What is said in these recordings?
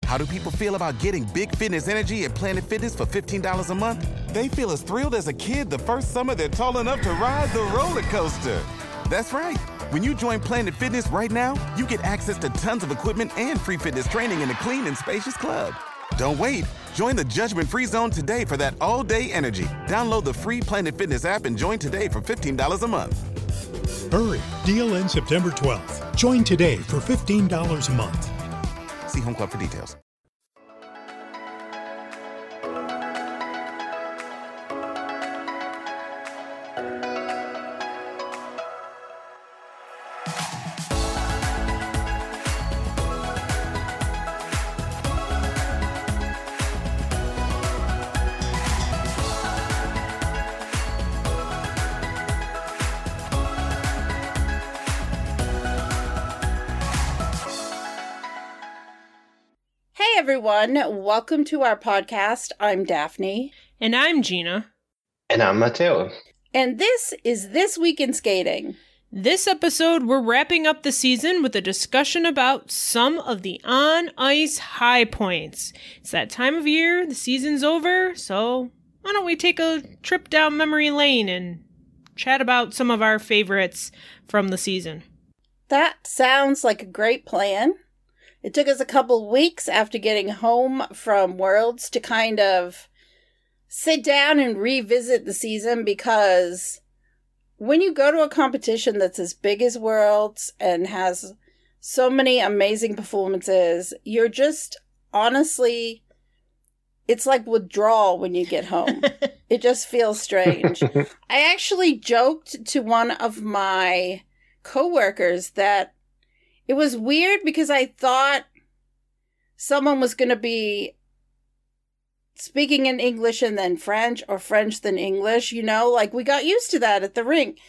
How do people feel about getting big fitness energy at Planet Fitness for $15 a month? They feel as thrilled as a kid the first summer they're tall enough to ride the roller coaster. That's right. When you join Planet Fitness right now, you get access to tons of equipment and free fitness training in a clean and spacious club. Don't wait. Join the judgment-free zone today for that all-day energy. Download the free Planet Fitness app and join today for $15 a month. Hurry. Deal ends September 12th. Join today for $15 a month. See Home Club for details. Everyone, welcome to our podcast. I'm Daphne. And I'm Gina. And I'm Matteo. And this is This Week in Skating. This episode, we're wrapping up the season with a discussion about some of the on-ice high points. It's that time of year, the season's over, so why don't we take a trip down memory lane and chat about some of our favorites from the season. That sounds like a great plan. It took us a couple weeks after getting home from Worlds to kind of sit down and revisit the season, because when you go to a competition that's as big as Worlds and has so many amazing performances, you're just, honestly, it's like withdrawal when you get home. It just feels strange. I actually joked to one of my coworkers that it was weird because I thought someone was going to be speaking in English and then French, or French then English, you know? Like, we got used to that at the rink.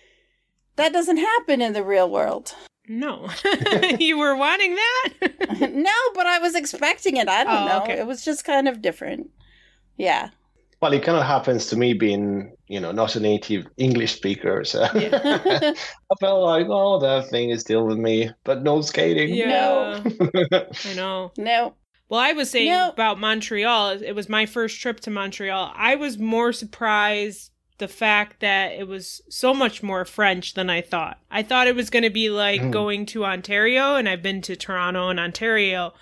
That doesn't happen in the real world. No. You were wanting that? No, but I was expecting it. I don't know. Okay. It was just kind of different. Yeah. Well, it kind of happens to me being, not a native English speaker. So Yeah. I felt like, oh, that thing is still with me, but no skating. Yeah. I know. No. Well, I was saying about Montreal, it was my first trip to Montreal. I was more surprised the fact that it was so much more French than I thought. I thought it was going to be like going to Ontario, and I've been to Toronto and Ontario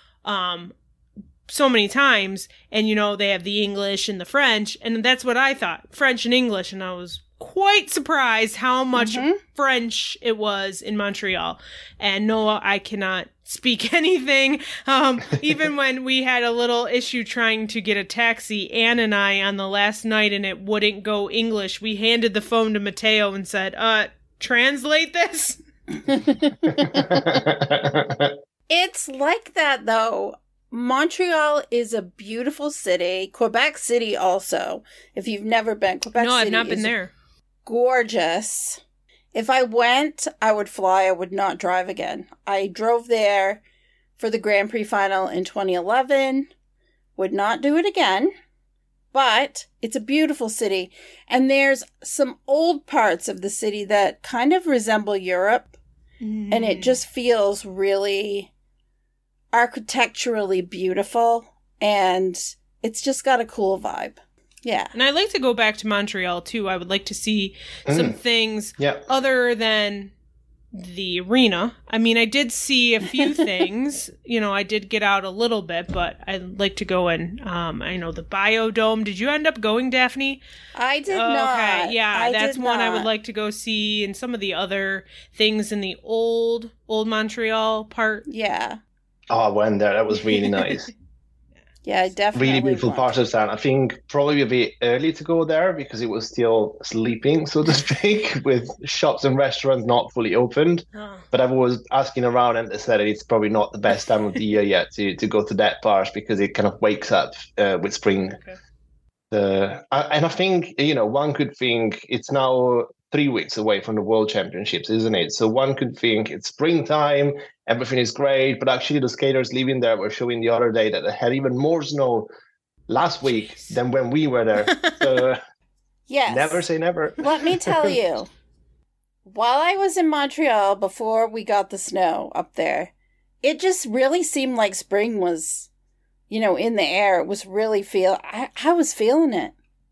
so many times, and they have the English and the French, and that's what I thought, French and English, and I was quite surprised how much French it was in Montreal. And no, I cannot speak anything. Even when we had a little issue trying to get a taxi, Anne and I, on the last night, and it wouldn't go English, we handed the phone to Matteo and said, translate this. It's like that, though. Montreal is a beautiful city. Quebec City also. If you've never been, Quebec City. No, I've not been there. Gorgeous. If I went, I would fly. I would not drive again. I drove there for the Grand Prix final in 2011. Would not do it again. But it's a beautiful city. And there's some old parts of the city that kind of resemble Europe. And it just feels really architecturally beautiful, and it's just got a cool vibe. Yeah. And I'd like to go back to Montreal too. I would like to see some things other than the arena. I mean, I did see a few things. I did get out a little bit, but I'd like to go in. I know the Biodome. Did you end up going, Daphne? I did not. Okay, yeah, that's one I would like to go see, and some of the other things in the old Montreal part. Yeah. Oh, I went there. That was really nice. Yeah, I definitely really beautiful part of town. I think probably a bit early to go there because it was still sleeping, so to speak, with shops and restaurants not fully opened. Oh. But I was asking around, and they said it's probably not the best time of the year yet to go to that part because it kind of wakes up with spring. Okay. And I think, one could think it's now 3 weeks away from the World Championships, isn't it? So one could think it's springtime, everything is great, but actually the skaters living there were showing the other day that they had even more snow last week than when we were there. So yes. Never say never. Let me tell you, while I was in Montreal before we got the snow up there, it just really seemed like spring was, in the air. It was really I was feeling it.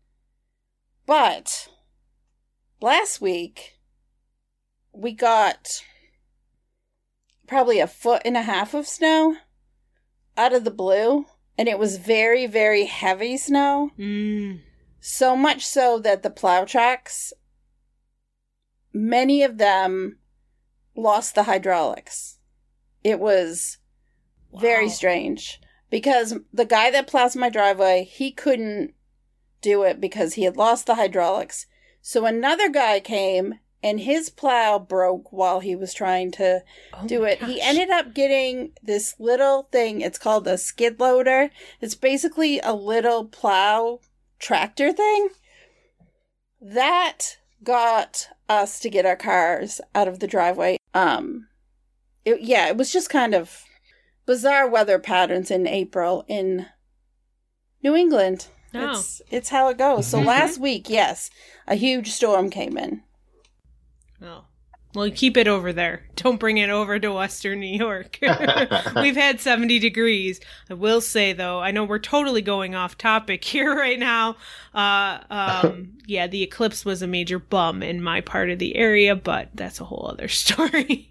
But last week, we got probably 1.5 feet of snow out of the blue. And it was very, very heavy snow. So much so that the plow tracks, many of them lost the hydraulics. It was very strange. Because the guy that plows my driveway, he couldn't do it because he had lost the hydraulics. So another guy came and his plow broke while he was trying to do it. Gosh. He ended up getting this little thing. It's called a skid loader. It's basically a little plow tractor thing. That got us to get our cars out of the driveway. It was just kind of bizarre weather patterns in April in New England. Oh. It's how it goes. So last week, yes, a huge storm came in. Oh. Well, keep it over there. Don't bring it over to Western New York. We've had 70 degrees. I will say, though, I know we're totally going off topic here right now. Yeah, the eclipse was a major bum in my part of the area, but that's a whole other story.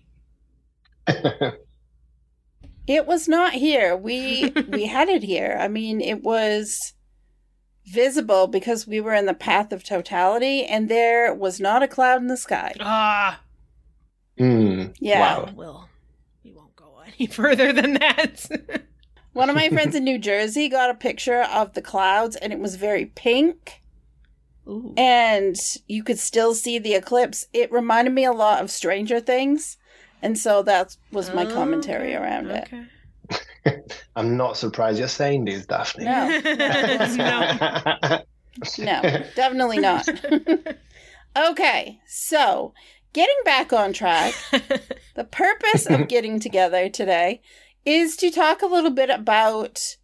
It was not here. We had it here. I mean, it was visible because we were in the path of totality, and there was not a cloud in the sky. Yeah. Wow. We won't go any further than that. One of my friends in New Jersey got a picture of the clouds, and it was very pink. Ooh. And you could still see the eclipse. It reminded me a lot of Stranger Things, and so that was my commentary around it. I'm not surprised you're saying this, Daphne. No, definitely not. Okay, so getting back on track, the purpose of getting together today is to talk a little bit about,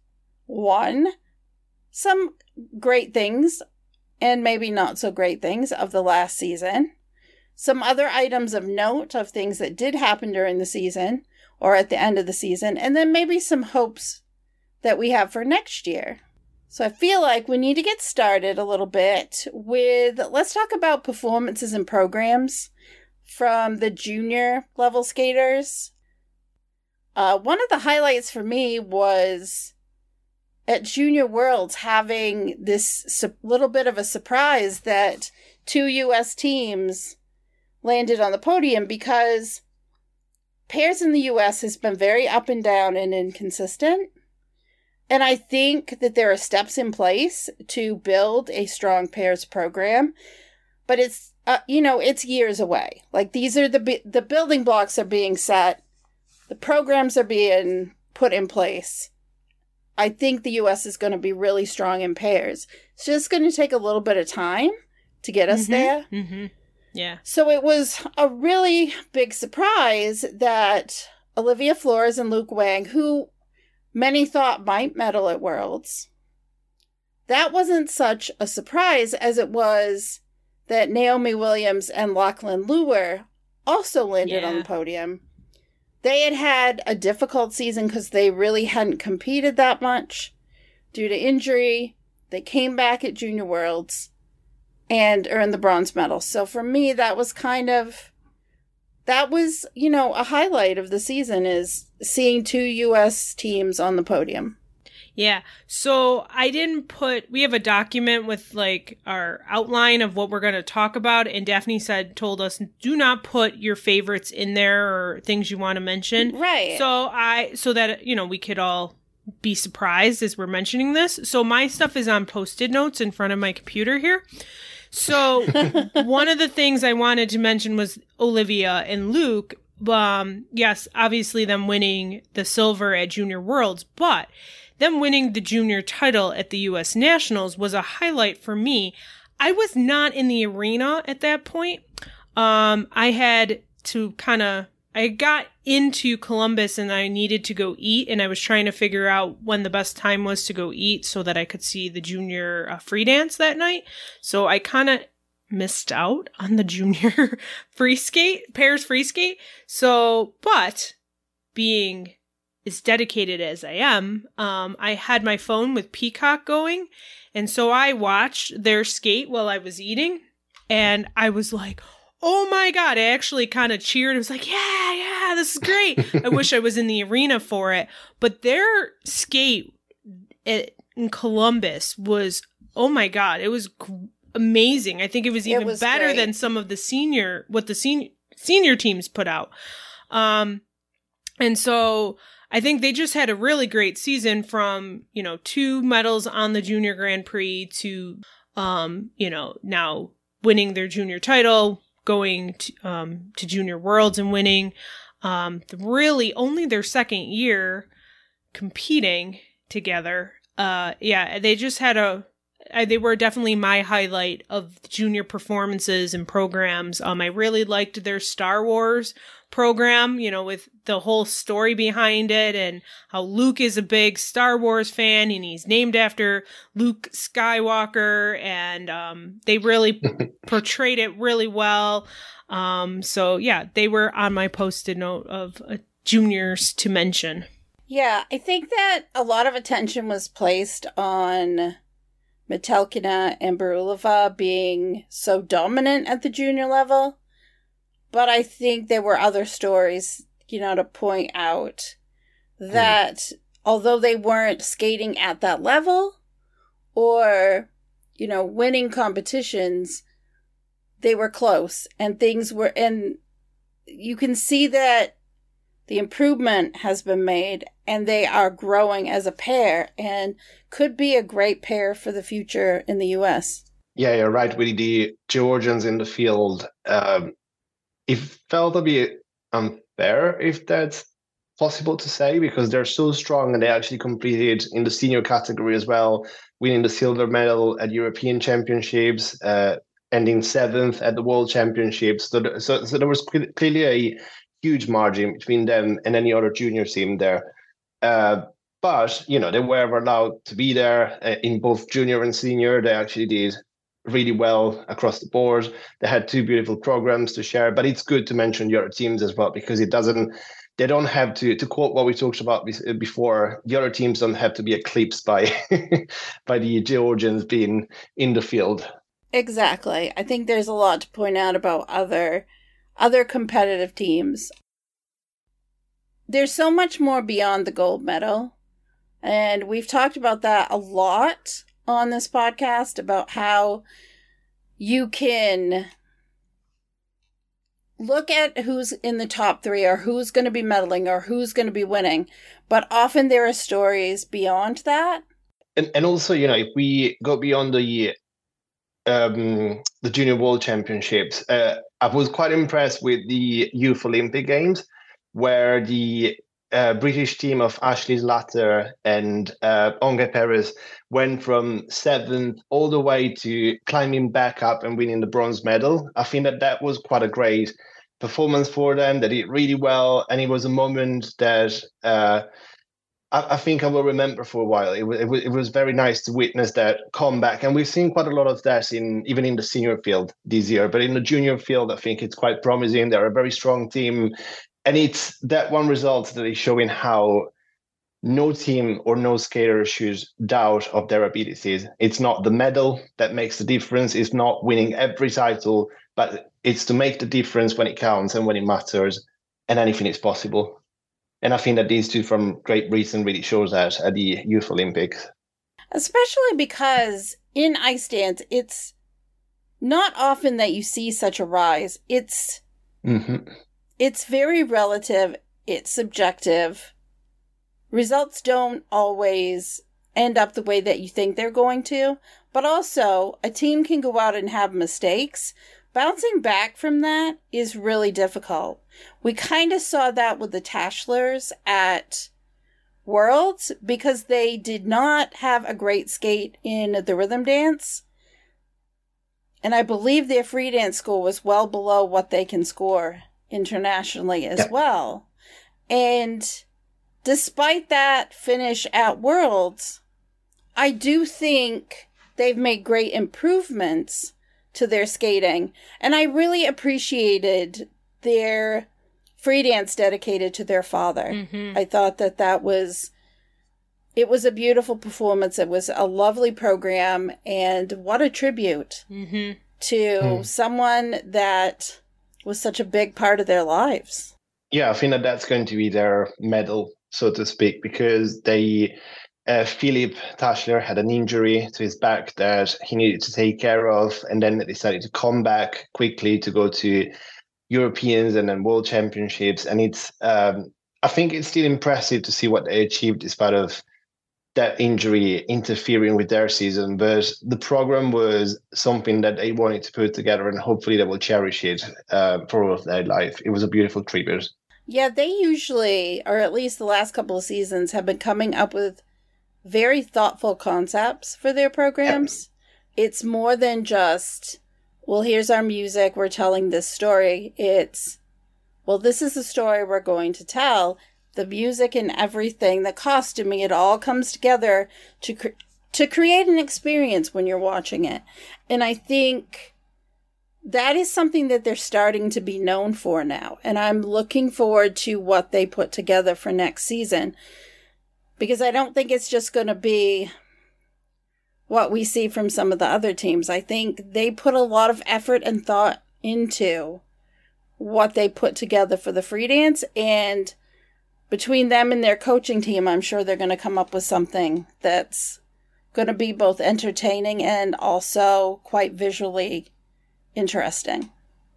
some great things and maybe not so great things of the last season, some other items of note of things that did happen during the season or at the end of the season, and then maybe some hopes that we have for next year. So I feel like we need to get started a little bit with, let's talk about performances and programs from the junior level skaters. One of the highlights for me was at Junior Worlds having this little bit of a surprise that 2 U.S. teams landed on the podium, because pairs in the U.S. has been very up and down and inconsistent. And I think that there are steps in place to build a strong pairs program, but it's, it's years away. Like, these are the building blocks are being set. The programs are being put in place. I think the U.S. is going to be really strong in pairs. It's just going to take a little bit of time to get us there. Mm-hmm. Yeah. So it was a really big surprise that Olivia Flores and Luke Wang, who many thought might medal at Worlds, that wasn't such a surprise as it was that Naomi Williams and Lachlan Luer also landed on the podium. They had had a difficult season because they really hadn't competed that much due to injury. They came back at Junior Worlds and earned the bronze medal. So for me, that was a highlight of the season, is seeing 2 U.S. teams on the podium. Yeah. So we have a document with like our outline of what we're going to talk about. And Daphne told us, do not put your favorites in there or things you want to mention. Right. So that, we could all be surprised as we're mentioning this. So my stuff is on Post-it notes in front of my computer here. So one of the things I wanted to mention was Olivia and Luke. Yes, obviously them winning the silver at Junior Worlds, but them winning the junior title at the U.S. Nationals was a highlight for me. I was not in the arena at that point. I got into Columbus and I needed to go eat, and I was trying to figure out when the best time was to go eat so that I could see the junior free dance that night. So I kind of missed out on the junior pairs free skate. So, but being as dedicated as I am, I had my phone with Peacock going. And so I watched their skate while I was eating. And I was like, oh my God, I actually kind of cheered. I was like, yeah, this is great. I wish I was in the arena for it. But their skate in Columbus was, oh my God, it was amazing. I think it was even better great. than some of the senior teams put out. And so I think they just had a really great season from, 2 medals on the Junior Grand Prix to, now winning their junior title, going to Junior Worlds and winning. Really only their second year competing together. They just had they were definitely my highlight of junior performances and programs. I really liked their Star Wars program, with the whole story behind it and how Luke is a big Star Wars fan and he's named after Luke Skywalker, and they really portrayed it really well. They were on my post-it note of juniors to mention. Yeah, I think that a lot of attention was placed on Metelkina and Barulova being so dominant at the junior level. But I think there were other stories, to point out that although they weren't skating at that level or, winning competitions, they were close and you can see that the improvement has been made and they are growing as a pair and could be a great pair for the future in the U.S. Yeah, you're right. With the Georgians in the field, it felt a bit unfair, if that's possible to say, because they're so strong and they actually competed in the senior category as well, winning the silver medal at European Championships, ending 7th at the World Championships. So there was clearly a huge margin between them and any other junior team there. But, they were allowed to be there in both junior and senior. They actually did really well across the board. They had 2 beautiful programs to share, but it's good to mention the other teams as well, because they don't have to quote what we talked about before, the other teams don't have to be eclipsed by by the Georgians being in the field. Exactly. I think there's a lot to point out about other competitive teams. There's so much more beyond the gold medal, and we've talked about that a lot on this podcast, about how you can look at who's in the top 3 or who's going to be medaling or who's going to be winning, but often there are stories beyond that. And also, if we go beyond the Junior World Championships, I was quite impressed with the Youth Olympic Games, where the British team of Ashley Slater and Onge Perez went from 7th all the way to climbing back up and winning the bronze medal. I think that was quite a great performance for them. They did really well, and it was a moment that I think I will remember for a while. It was very nice to witness that comeback, and we've seen quite a lot of that even in the senior field this year. But in the junior field, I think it's quite promising. They're a very strong team. And it's that one result that is showing how no team or no skater should doubt of their abilities. It's not the medal that makes the difference. It's not winning every title, but it's to make the difference when it counts and when it matters, and anything is possible. And I think that these two from Great Britain really shows that at the Youth Olympics. Especially because in ice dance, it's not often that you see such a rise. It's very relative. It's subjective. Results don't always end up the way that you think they're going to. But also, a team can go out and have mistakes. Bouncing back from that is really difficult. We kind of saw that with the Tashlers at Worlds, because they did not have a great skate in the rhythm dance. And I believe their free dance score was well below what they can score internationally as well. And despite that finish at Worlds, I do think they've made great improvements to their skating. And I really appreciated their free dance dedicated to their father. Mm-hmm. I thought that was a beautiful performance. It was a lovely program, and what a tribute to someone that was such a big part of their lives. Yeah, I think that's going to be their medal, so to speak, because Philip Tashler had an injury to his back that he needed to take care of, and then decided to come back quickly to go to Europeans and then World Championships. And it's, I think it's still impressive to see what they achieved despite of that injury interfering with their season. But the program was something that they wanted to put together, and hopefully they will cherish it for all of their life. It was a beautiful tribute. Yeah, they usually, or at least the last couple of seasons, have been coming up with very thoughtful concepts for their programs. Yeah. It's more than just, well, here's our music, we're telling this story. It's, well, this is the story we're going to tell. The music and everything, the costuming, it all comes together to create an experience when you're watching it. And I think that is something that they're starting to be known for now. And I'm looking forward to what they put together for next season, because I don't think it's just going to be what we see from some of the other teams. I think they put a lot of effort and thought into what they put together for the free dance, and between them and their coaching team, I'm sure they're going to come up with something that's going to be both entertaining and also quite visually interesting.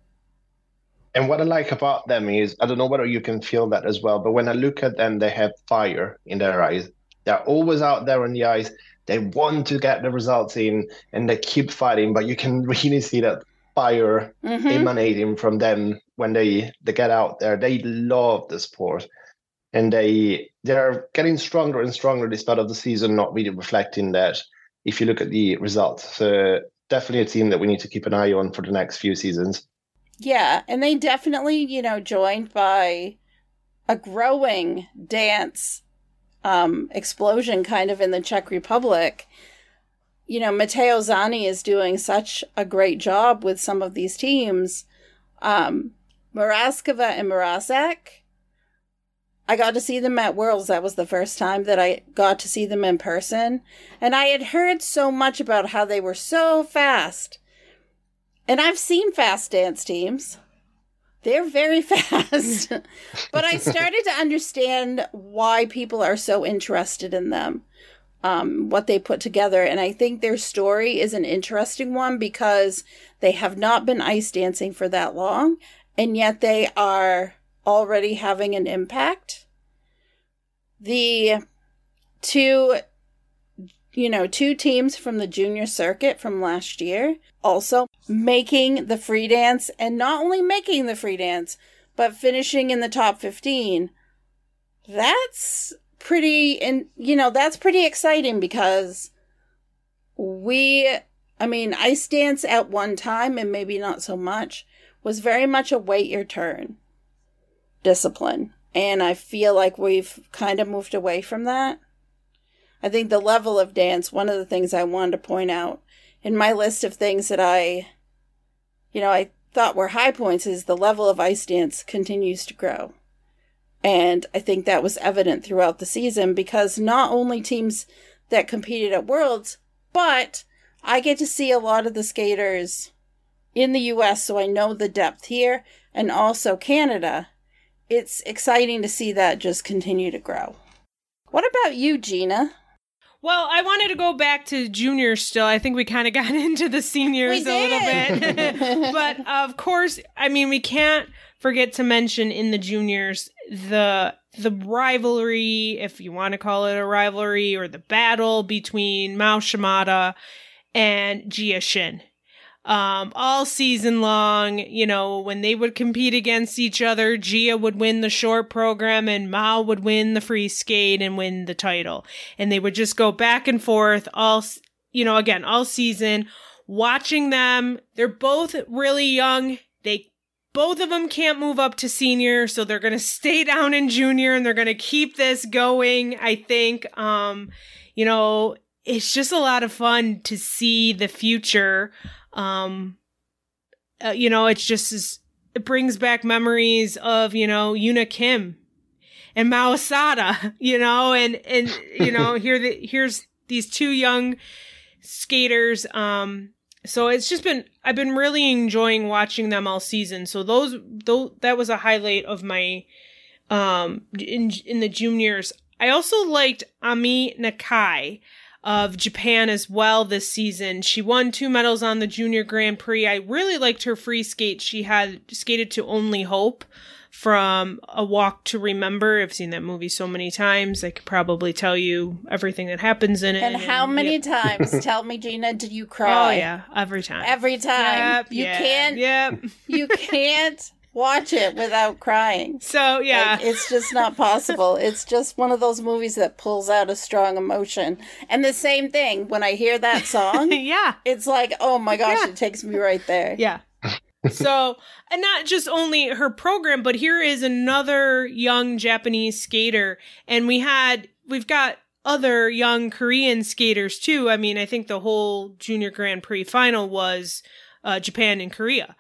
And what I like about them is, I don't know whether you can feel that as well, but when I look at them, they have fire in their eyes. They're always out there on the ice. They want to get the results in, and they keep fighting, but you can really see that fire emanating from them when they get out there. They love the sport, and they're getting stronger and stronger despite of the season not really reflecting that if you look at the results. So definitely a team that we need to keep an eye on for the next few seasons. Yeah, and they definitely, joined by a growing dance explosion kind of in the Czech Republic. Matteo Zani is doing such a great job with some of these teams. Mrazkova and Mrazek, I got to see them at Worlds. That was the first time that I got to see them in person. And I had heard so much about how they were so fast. And I've seen fast dance teams. They're very fast. But I started to understand why people are so interested in them, what they put together. And I think their story is an interesting one because they have not been ice dancing for that long, and yet they are already having an impact. The two teams from the junior circuit from last year also making the free dance, and not only making the free dance, but finishing in the top 15. That's pretty exciting because ice dance at one time, and maybe not so much, was very much a wait your turn discipline. And I feel like we've kind of moved away from that. I think the level of dance, one of the things I wanted to point out in my list of things that I thought were high points, is the level of ice dance continues to grow. And I think that was evident throughout the season, because not only teams that competed at Worlds, but I get to see a lot of the skaters in the US, so I know the depth here, and also Canada. It's exciting to see that just continue to grow. What about you, Gina? Well, I wanted to go back to juniors still. I think we kind of got into the seniors a little bit. But of course, we can't forget to mention in the juniors the rivalry, if you want to call it a rivalry, or the battle between Mao Shimada and Jia Shin. All season long, when they would compete against each other, Gia would win the short program and Mao would win the free skate and win the title. And they would just go back and forth all season, watching them. They're both really young. Both of them can't move up to senior, so they're going to stay down in junior, and they're going to keep this going, I think. It's just a lot of fun to see the future. It's just it brings back memories of, you know, Yuna Kim and Mao Asada, you know, and you know, here's these two young skaters. So it's just I've been really enjoying watching them all season. So that was a highlight of my, in the juniors. I also liked Ami Nakai of Japan as well this season. She won 2 medals on the Junior Grand Prix. I really liked her free skate. She had skated to Only Hope from A Walk to Remember. I've seen that movie so many times. I could probably tell you everything that happens in it. And how many times, tell me, Gina, did you cry? Oh, yeah. Every time. Every time. Yep, You can't watch it without crying. So, yeah. Like, it's just not possible. It's just one of those movies that pulls out a strong emotion. And the same thing, when I hear that song, yeah, it's like, oh my gosh, It takes me right there. Yeah. So, and not just only her program, but here is another young Japanese skater. And we've got other young Korean skaters too. I mean, I think the whole Junior Grand Prix final was Japan and Korea.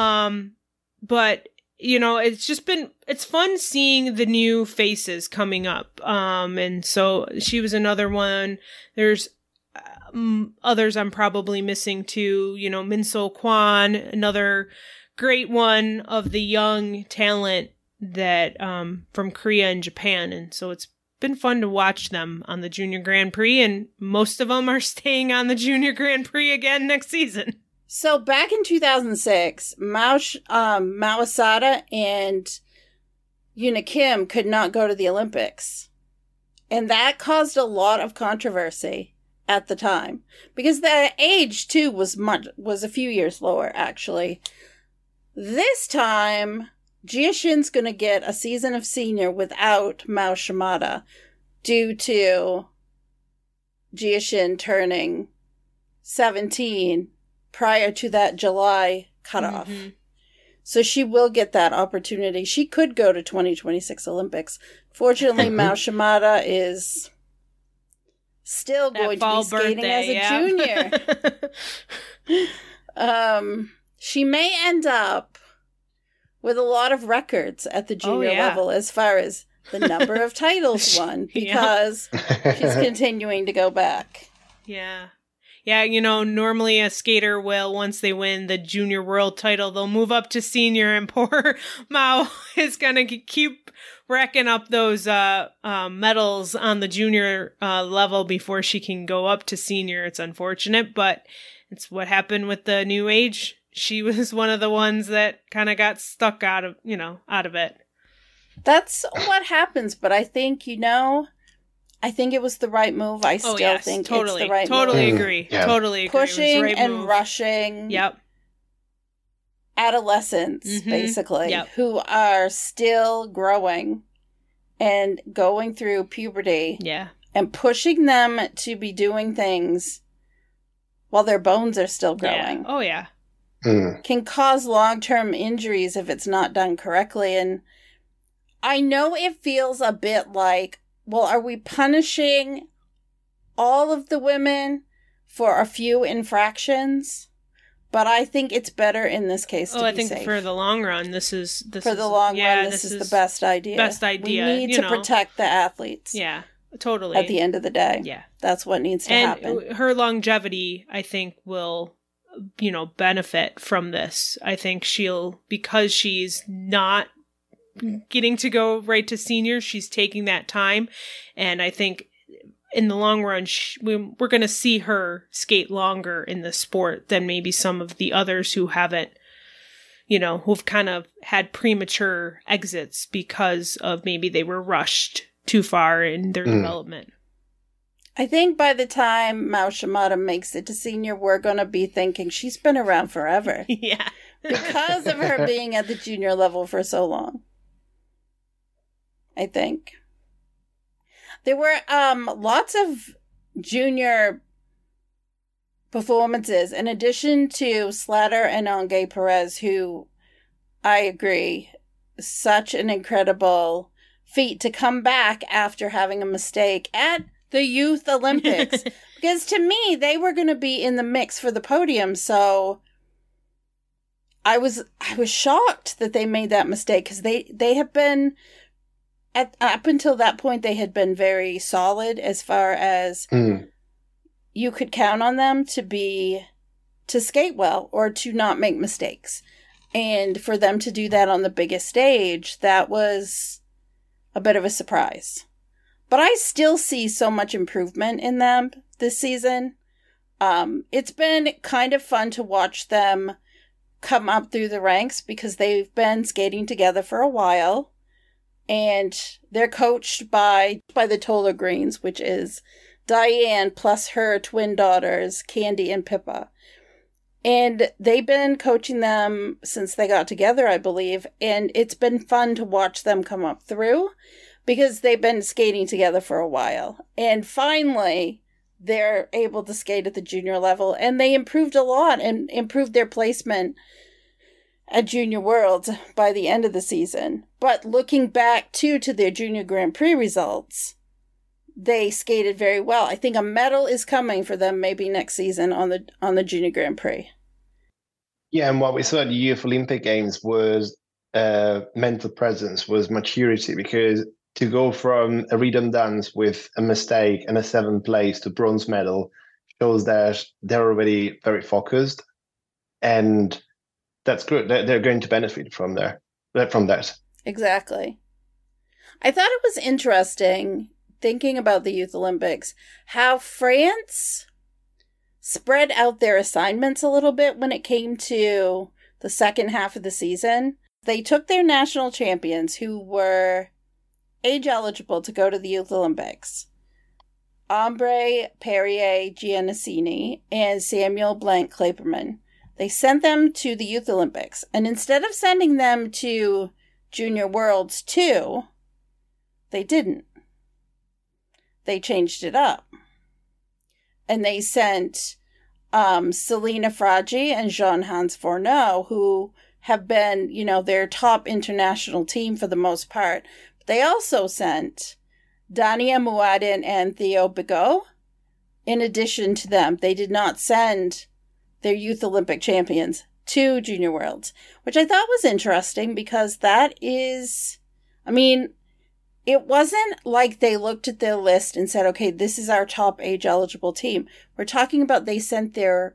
But, you know, it's fun seeing the new faces coming up. And so she was another one. There's others I'm probably missing too, you know, Minso Kwan, another great one of the young talent that from Korea and Japan. And so it's been fun to watch them on the Junior Grand Prix, and most of them are staying on the Junior Grand Prix again next season. So back in 2006, Mao Asada and Yuna Kim could not go to the Olympics. And that caused a lot of controversy at the time, because the age too was a few years lower, actually. This time, Jiashin's going to get a season of senior without Mao Shimada due to Jiashin turning 17 prior to that July cutoff. Mm-hmm. So she will get that opportunity. She could go to 2026 Olympics. Fortunately, Mao Shimada is still going to be skating as a junior. She may end up with a lot of records at the junior level as far as the number of titles won, because she's continuing to go back. Yeah. Yeah, you know, normally a skater will, once they win the junior world title, they'll move up to senior, and poor Mao is going to keep racking up those medals on the junior level before she can go up to senior. It's unfortunate, but it's what happened with the new age. She was one of the ones that kind of got stuck out of it. That's what happens, but I think, I think it was the right move. I still think it's the right move. Totally agree. Yeah. Totally agree. Pushing right and move. Rushing. Yep. Adolescents, basically, who are still growing and going through puberty. Yeah. And pushing them to be doing things while their bones are still growing. Yeah. Oh, yeah. Can cause long-term injuries if it's not done correctly. And I know it feels a bit like, well, are we punishing all of the women for a few infractions? But I think it's better in this case to be safe. I think for the long run, this is the best idea. Best idea. We need to protect the athletes. Yeah, totally. At the end of the day. Yeah. That's what needs to happen. Her longevity, I think, will, benefit from this. I think because she's not getting to go right to senior, she's taking that time. And I think in the long run, we're going to see her skate longer in the sport than maybe some of the others who haven't, who've kind of had premature exits because of maybe they were rushed too far in their development. I think by the time Mao Shimada makes it to senior, we're going to be thinking she's been around forever. Yeah. Because of her being at the junior level for so long. I think. There were lots of junior performances, in addition to Slatter and Angé Perez, who, I agree, such an incredible feat to come back after having a mistake at the Youth Olympics. Because to me, they were going to be in the mix for the podium, so I was shocked that they made that mistake, because they have been up until that point, they had been very solid as far as you could count on them to skate well or to not make mistakes. And for them to do that on the biggest stage, that was a bit of a surprise. But I still see so much improvement in them this season. It's been kind of fun to watch them come up through the ranks, because they've been skating together for a while. And they're coached by the Toller Greens, which is Diane plus her twin daughters, Candy and Pippa. And they've been coaching them since they got together, I believe. And it's been fun to watch them come up through, because they've been skating together for a while. And finally, they're able to skate at the junior level. And they improved a lot and improved their placement at Junior Worlds by the end of the season. But looking back, to their Junior Grand Prix results, they skated very well. I think a medal is coming for them maybe next season on the Junior Grand Prix. Yeah, and what we saw at the Youth Olympic Games was mental presence, was maturity, because to go from a rhythm dance with a mistake and a 7th place to bronze medal shows that they're already very focused, and that's good. They're going to benefit from that. Exactly. I thought it was interesting, thinking about the Youth Olympics, how France spread out their assignments a little bit when it came to the second half of the season. They took their national champions, who were age eligible to go to the Youth Olympics, Ambre Perrier Giannassini and Samuel Blanc Klaperman. They sent them to the Youth Olympics. And instead of sending them to Junior Worlds 2, they didn't. They changed it up. And they sent Selena Fragi and Jean-Hans Fourneau, who have been, their top international team for the most part. But they also sent Dania Muadin and Theo Bigot. In addition to them, they did not send their Youth Olympic champions to Junior Worlds, which I thought was interesting, because that is, it wasn't like they looked at their list and said, okay, this is our top age eligible team. We're talking about they sent their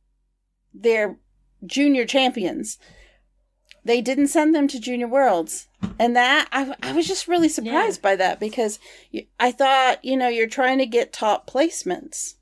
junior champions. They didn't send them to Junior Worlds. And that, I was just really surprised by that, because I thought, you're trying to get top placements.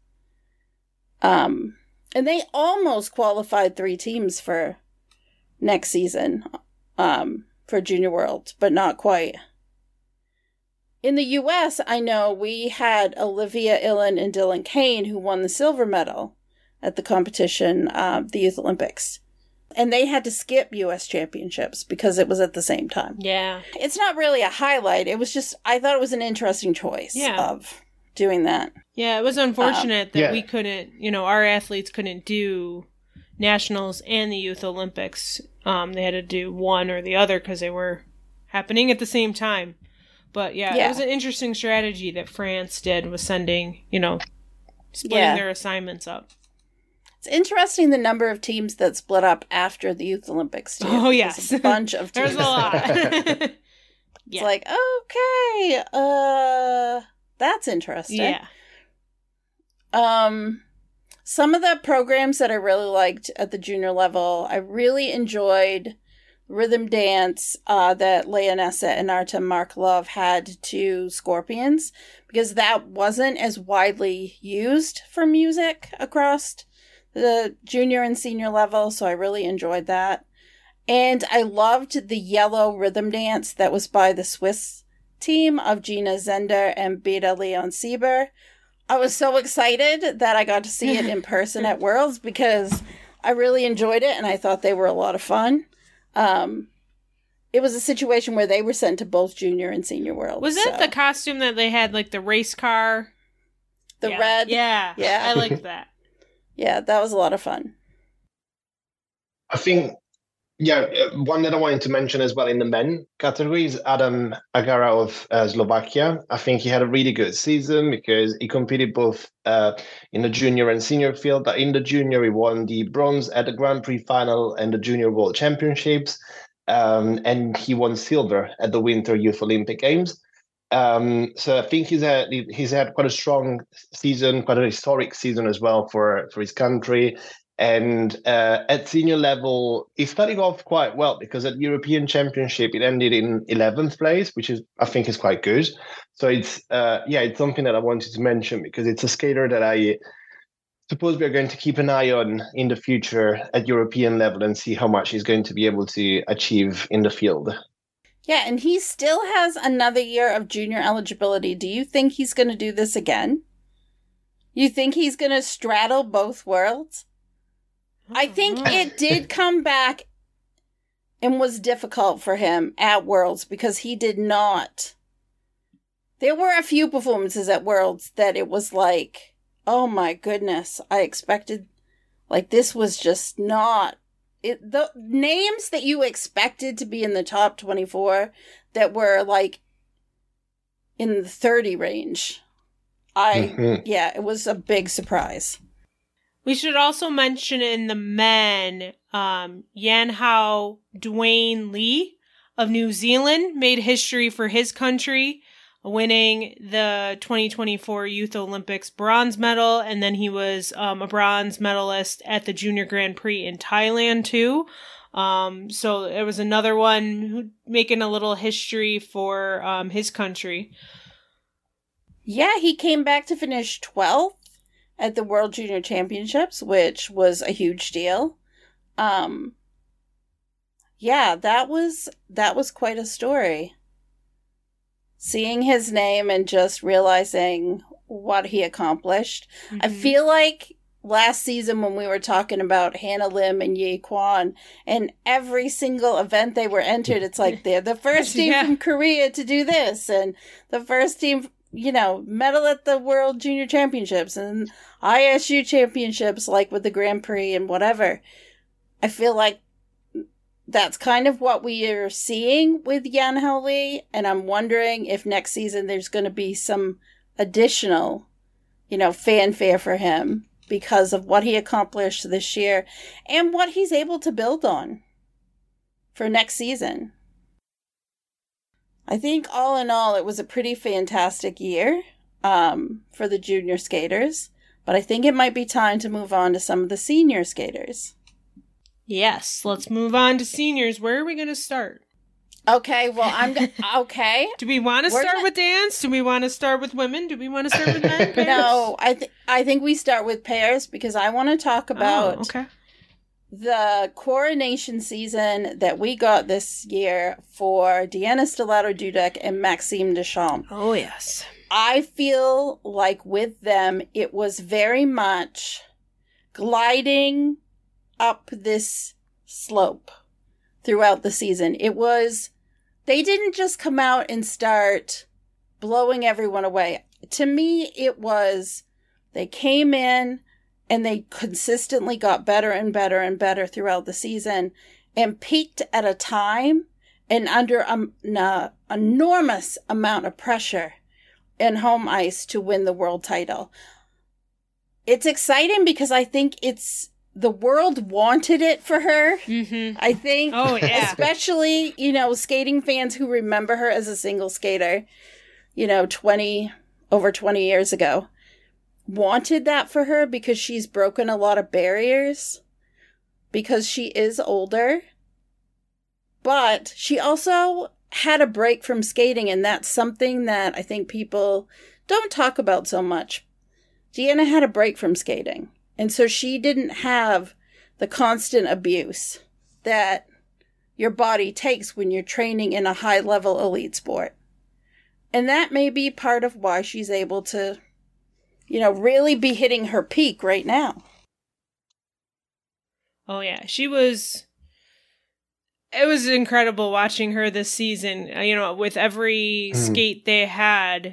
And they almost qualified 3 teams for next season, for Junior Worlds, but not quite. In the U.S., I know we had Olivia Illen and Dylan Kane, who won the silver medal at the competition, the Youth Olympics. And they had to skip U.S. championships because it was at the same time. Yeah. It's not really a highlight. It was just, I thought it was an interesting choice of doing that. Yeah, it was unfortunate that we couldn't, our athletes couldn't do nationals and the Youth Olympics. They had to do one or the other because they were happening at the same time. But it was an interesting strategy that France did, was sending, splitting their assignments up. It's interesting the number of teams that split up after the Youth Olympics, too. Oh, yes. There's a bunch of teams. There's a lot. It's like, okay, that's interesting. Yeah. Some of the programs that I really liked at the junior level, I really enjoyed rhythm dance that Leonessa and Artem Markelov had to Scorpions, because that wasn't as widely used for music across the junior and senior level, so I really enjoyed that. And I loved the yellow rhythm dance that was by the Swiss team of Gina Zender and Beda Leon Sieber. I was so excited that I got to see it in person at Worlds, because I really enjoyed it and I thought they were a lot of fun. It was a situation where they were sent to both junior and senior Worlds. Was that the costume that they had, like the race car? The red? Yeah. Yeah. I liked that. Yeah, that was a lot of fun. I think Yeah, one that I wanted to mention as well in the men category is Adam Agara of Slovakia. I think he had a really good season because he competed both in the junior and senior field. But in the junior, he won the bronze at the Grand Prix final and the Junior World Championships. And he won silver at the Winter Youth Olympic Games. So I think he's had quite a strong season, quite a historic season as well for his country. And at senior level, he started off quite well because at European Championship, it ended in 11th place, which I think is quite good. So it's something that I wanted to mention because it's a skater that I suppose we are going to keep an eye on in the future at European level and see how much he's going to be able to achieve in the field. Yeah, and he still has another year of junior eligibility. Do you think he's going to do this again? You think he's going to straddle both worlds? I think it did come back and was difficult for him at Worlds because he did not. There were a few performances at Worlds that it was like, oh my goodness, I expected, like, this was just not, the names that you expected to be in the top 24 that were like in the 30 range. Yeah, it was a big surprise. We should also mention in the men, Yanhao Dwayne Lee of New Zealand made history for his country, winning the 2024 Youth Olympics bronze medal, and then he was a bronze medalist at the Junior Grand Prix in Thailand too. So it was another one making a little history for his country. Yeah, he came back to finish 12th at the World Junior Championships, which was a huge deal. Yeah, that was quite a story. Seeing his name and just realizing what he accomplished. Mm-hmm. I feel like last season when we were talking about Hannah Lim and Ye Kwan, and every single event they were entered, it's like they're the first team from Korea to do this, and the first team, medal at the World Junior Championships and ISU Championships, like with the Grand Prix and whatever. I feel like that's kind of what we are seeing with Yanhao Lee, and I'm wondering if next season there's going to be some additional, fanfare for him because of what he accomplished this year and what he's able to build on for next season. I think all in all, it was a pretty fantastic year for the junior skaters, but I think it might be time to move on to some of the senior skaters. Yes, let's move on to seniors. Where are we going to start? Okay, well, okay. Do we want to start with dance? Do we want to start with women? Do we want to start with men? Pairs? No, I think we start with pairs because I want to talk about the coronation season that we got this year for Deanna Stellato-Dudek and Maxime Deschamps. Oh, yes. I feel like with them, it was very much gliding up this slope throughout the season. They didn't just come out and start blowing everyone away. To me, it was, they came in and they consistently got better and better and better throughout the season and peaked at a time and under an enormous amount of pressure in home ice to win the world title. It's exciting because I think the world wanted it for her. Mm-hmm. I think, especially, skating fans who remember her as a single skater, over 20 years ago, wanted that for her because she's broken a lot of barriers, because she is older, but she also had a break from skating, and that's something that I think people don't talk about so much. Deanna had a break from skating. And so she didn't have the constant abuse that your body takes when you're training in a high-level elite sport. And that may be part of why she's able to, really be hitting her peak right now. Oh, yeah. It was incredible watching her this season, with every skate they had,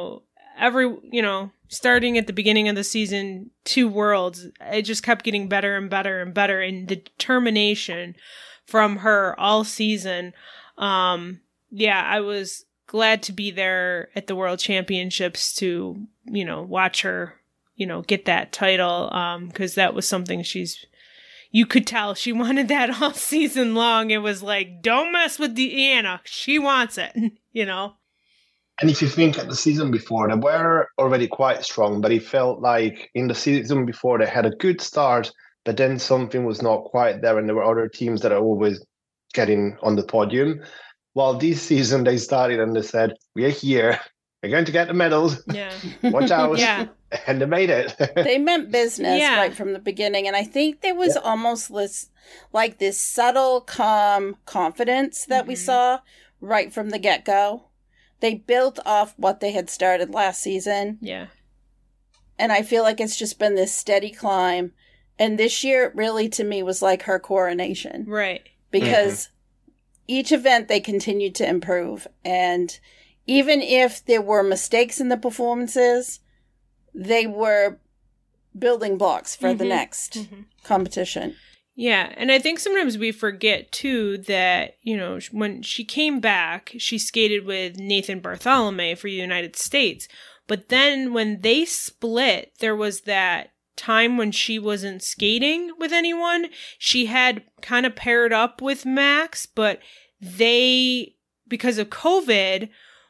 starting at the beginning of the season, 2 Worlds, it just kept getting better and better and better. And the determination from her all season. Yeah, I was glad to be there at the World Championships to, watch her, get that title. 'Cause that was something you could tell she wanted that all season long. It was like, don't mess with Deanna. She wants it, And if you think at the season before, they were already quite strong, but it felt like in the season before they had a good start, but then something was not quite there, and there were other teams that are always getting on the podium. While this season they started and they said, we're here, we're going to get the medals. Yeah. Watch out. Yeah. And they made it. They meant business Yeah. right from the beginning. And I think there was almost this subtle, calm confidence that we saw right from the get-go. They built off what they had started last season. Yeah. And I feel like it's just been this steady climb. And this year, really, to me, was like her coronation. Right. Because each event, they continued to improve. And even if there were mistakes in the performances, they were building blocks for the next competition. Yeah, and I think sometimes we forget, too, that, when she came back, she skated with Nathan Bartholomew for the United States. But then when they split, there was that time when she wasn't skating with anyone. She had kind of paired up with Max, but they, because of COVID,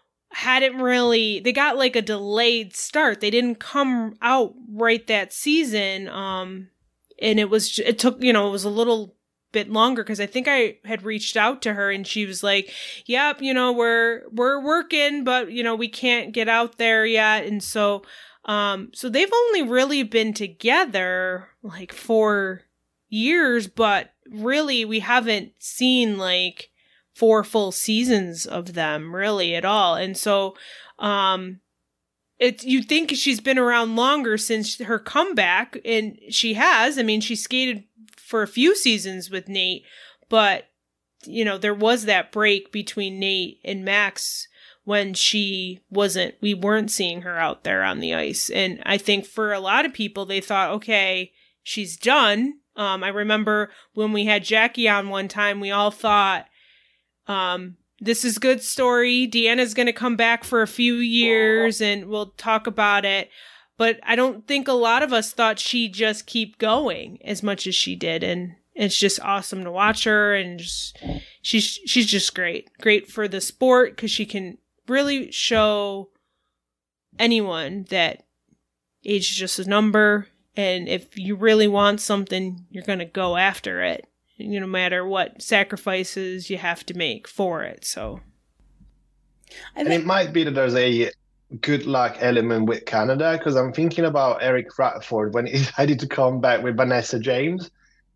they got like a delayed start. They didn't come out right that season. And it was a little bit longer because I think I had reached out to her and she was like, yep, we're working, but we can't get out there yet. And so they've only really been together like 4 years, but really we haven't seen like 4 full seasons of them really at all. And so, you'd think she's been around longer since her comeback, and she has. I mean, she skated for a few seasons with Nate, but, there was that break between Nate and Max when we weren't seeing her out there on the ice. And I think for a lot of people, they thought, okay, she's done. I remember when we had Jackie on one time, we all thought, this is good story. Deanna's going to come back for a few years and we'll talk about it. But I don't think a lot of us thought she'd just keep going as much as she did. And it's just awesome to watch her. And she's just great. Great for the sport because she can really show anyone that age is just a number. And if you really want something, you're going to go after it. No matter what sacrifices you have to make for it. So, and it might be that there's a good luck element with Canada, because I'm thinking about Eric Radford when he decided to come back with Vanessa James.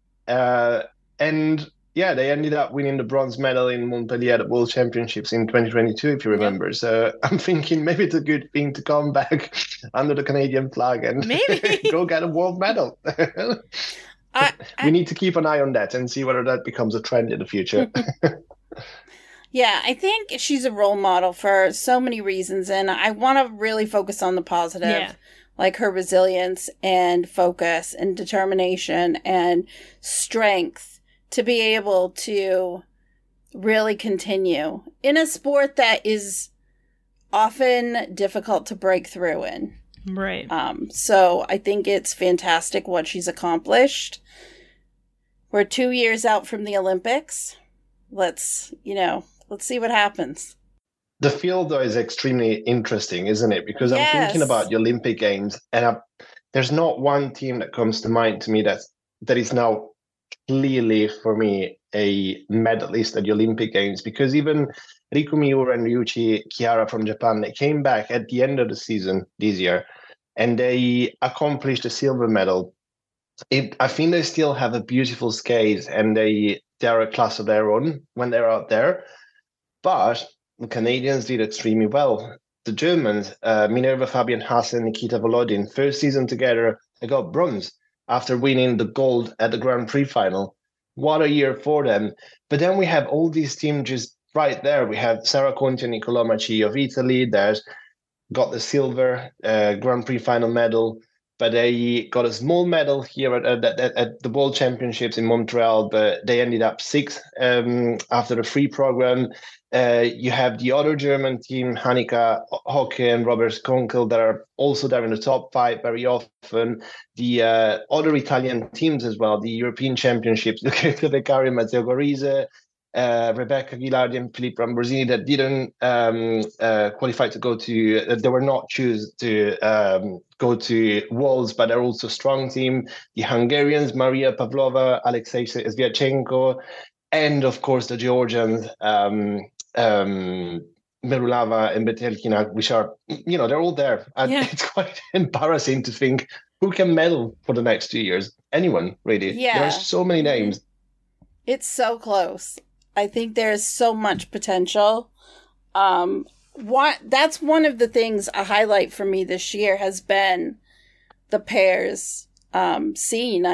And yeah, they ended up winning the bronze medal in Montpellier at the World Championships in 2022, if you remember. Yep. So I'm thinking maybe it's a good thing to come back under the Canadian flag and go get a world medal. We need to keep an eye on that and see whether that becomes a trend in the future. Yeah, I think she's a role model for so many reasons, and I want to really focus on the positive, like her resilience and focus and determination and strength to be able to really continue in a sport that is often difficult to break through in. Right. So I think it's fantastic what she's accomplished. We're 2 years out from the Olympics. Let's see what happens. The field, though, is extremely interesting, isn't it? Because I'm thinking about the Olympic Games, and there's not one team that comes to mind to me that is now clearly, for me, a medalist at the Olympic Games. Because even Riku Miura and Ryuichi Chiara from Japan, they came back at the end of the season this year, and they accomplished a silver medal. I think they still have a beautiful skate, and they're a class of their own when they're out there. But the Canadians did extremely well. The Germans, Minerva Fabian Haase and Nikita Volodin, first season together, they got bronze after winning the gold at the Grand Prix final. What a year for them. But then we have all these teams just right there. We have Sarah Conti and Nicola Macchi of Italy. There's got the silver Grand Prix final medal. but they got a small medal here at the World Championships in Montreal, but they ended up sixth after the free program. You have the other German team, Annika Hocke and Robert Kunkel, that are also there in the top five very often. The other Italian teams as well, the European Championships, Lucrezia Beccari, Matteo Gorise, Rebecca Ghilardi and Filippo Ambrosini, that didn't qualify to go to, they were not choose to go to Worlds, but they're also a strong team. The Hungarians, Maria Pavlova, Alexei Sviatchenko, and of course the Georgians, Merulava and Betelkina, which are, they're all there. And it's quite embarrassing to think who can medal for the next 2 years. Anyone, really. Yeah. There are so many names. It's so close. I think there's so much potential. That's one of the things, a highlight for me this year has been the pairs scene.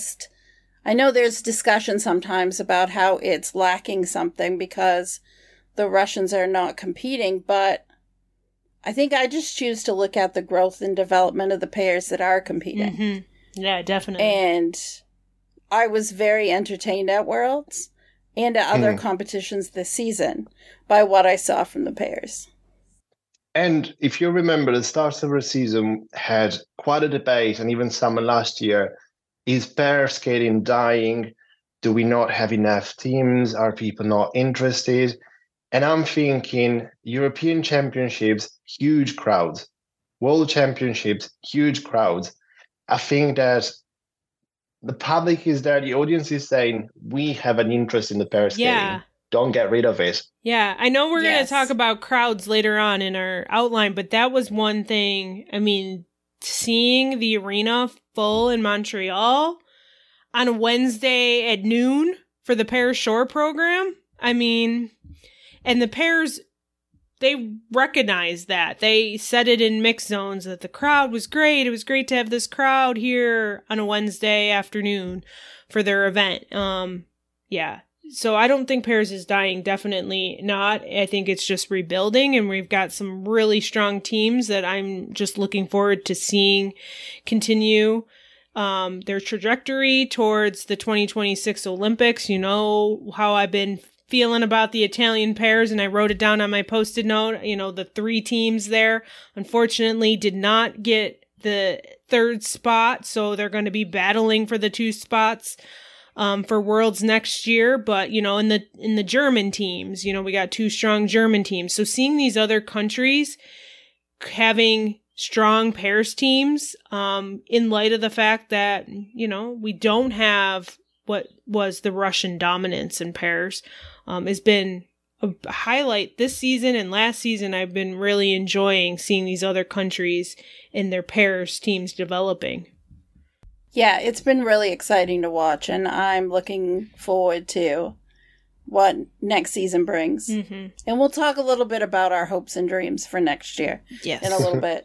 I know there's discussion sometimes about how it's lacking something because the Russians are not competing, but I think I just choose to look at the growth and development of the pairs that are competing. Mm-hmm. Yeah, definitely. And I was very entertained at Worlds and at other competitions this season by what I saw from the pairs. And if you remember, the start of the season had quite a debate, and even summer last year, is pair skating dying? Do we not have enough teams? Are people not interested? And I'm thinking European Championships, huge crowds. World Championships, huge crowds. I think that the public is there, the audience is saying, we have an interest in the pair skating. Yeah. Don't get rid of it. Yeah, I know we're going to talk about crowds later on in our outline, but that was one thing. I mean, seeing the arena full in Montreal on a Wednesday at noon for the Pairs Shore program, I mean, and the pairs, they recognized that. They said it in mixed zones that the crowd was great. It was great to have this crowd here on a Wednesday afternoon for their event. Yeah. So I don't think pairs is dying. Definitely not. I think it's just rebuilding, and we've got some really strong teams that I'm just looking forward to seeing continue their trajectory towards the 2026 Olympics. You know how I've been feeling about the Italian pairs, and I wrote it down on my Post-it note. The 3 teams there, unfortunately, did not get the 3rd spot, so they're going to be battling for the 2 spots for Worlds next year. But in the German teams, we got 2 strong German teams. So seeing these other countries having strong pairs teams, in light of the fact that we don't have what was the Russian dominance in pairs, has been a highlight this season and last season. I've been really enjoying seeing these other countries and their pairs teams developing. Yeah, it's been really exciting to watch, and I'm looking forward to what next season brings. Mm-hmm. And we'll talk a little bit about our hopes and dreams for next year in a little bit.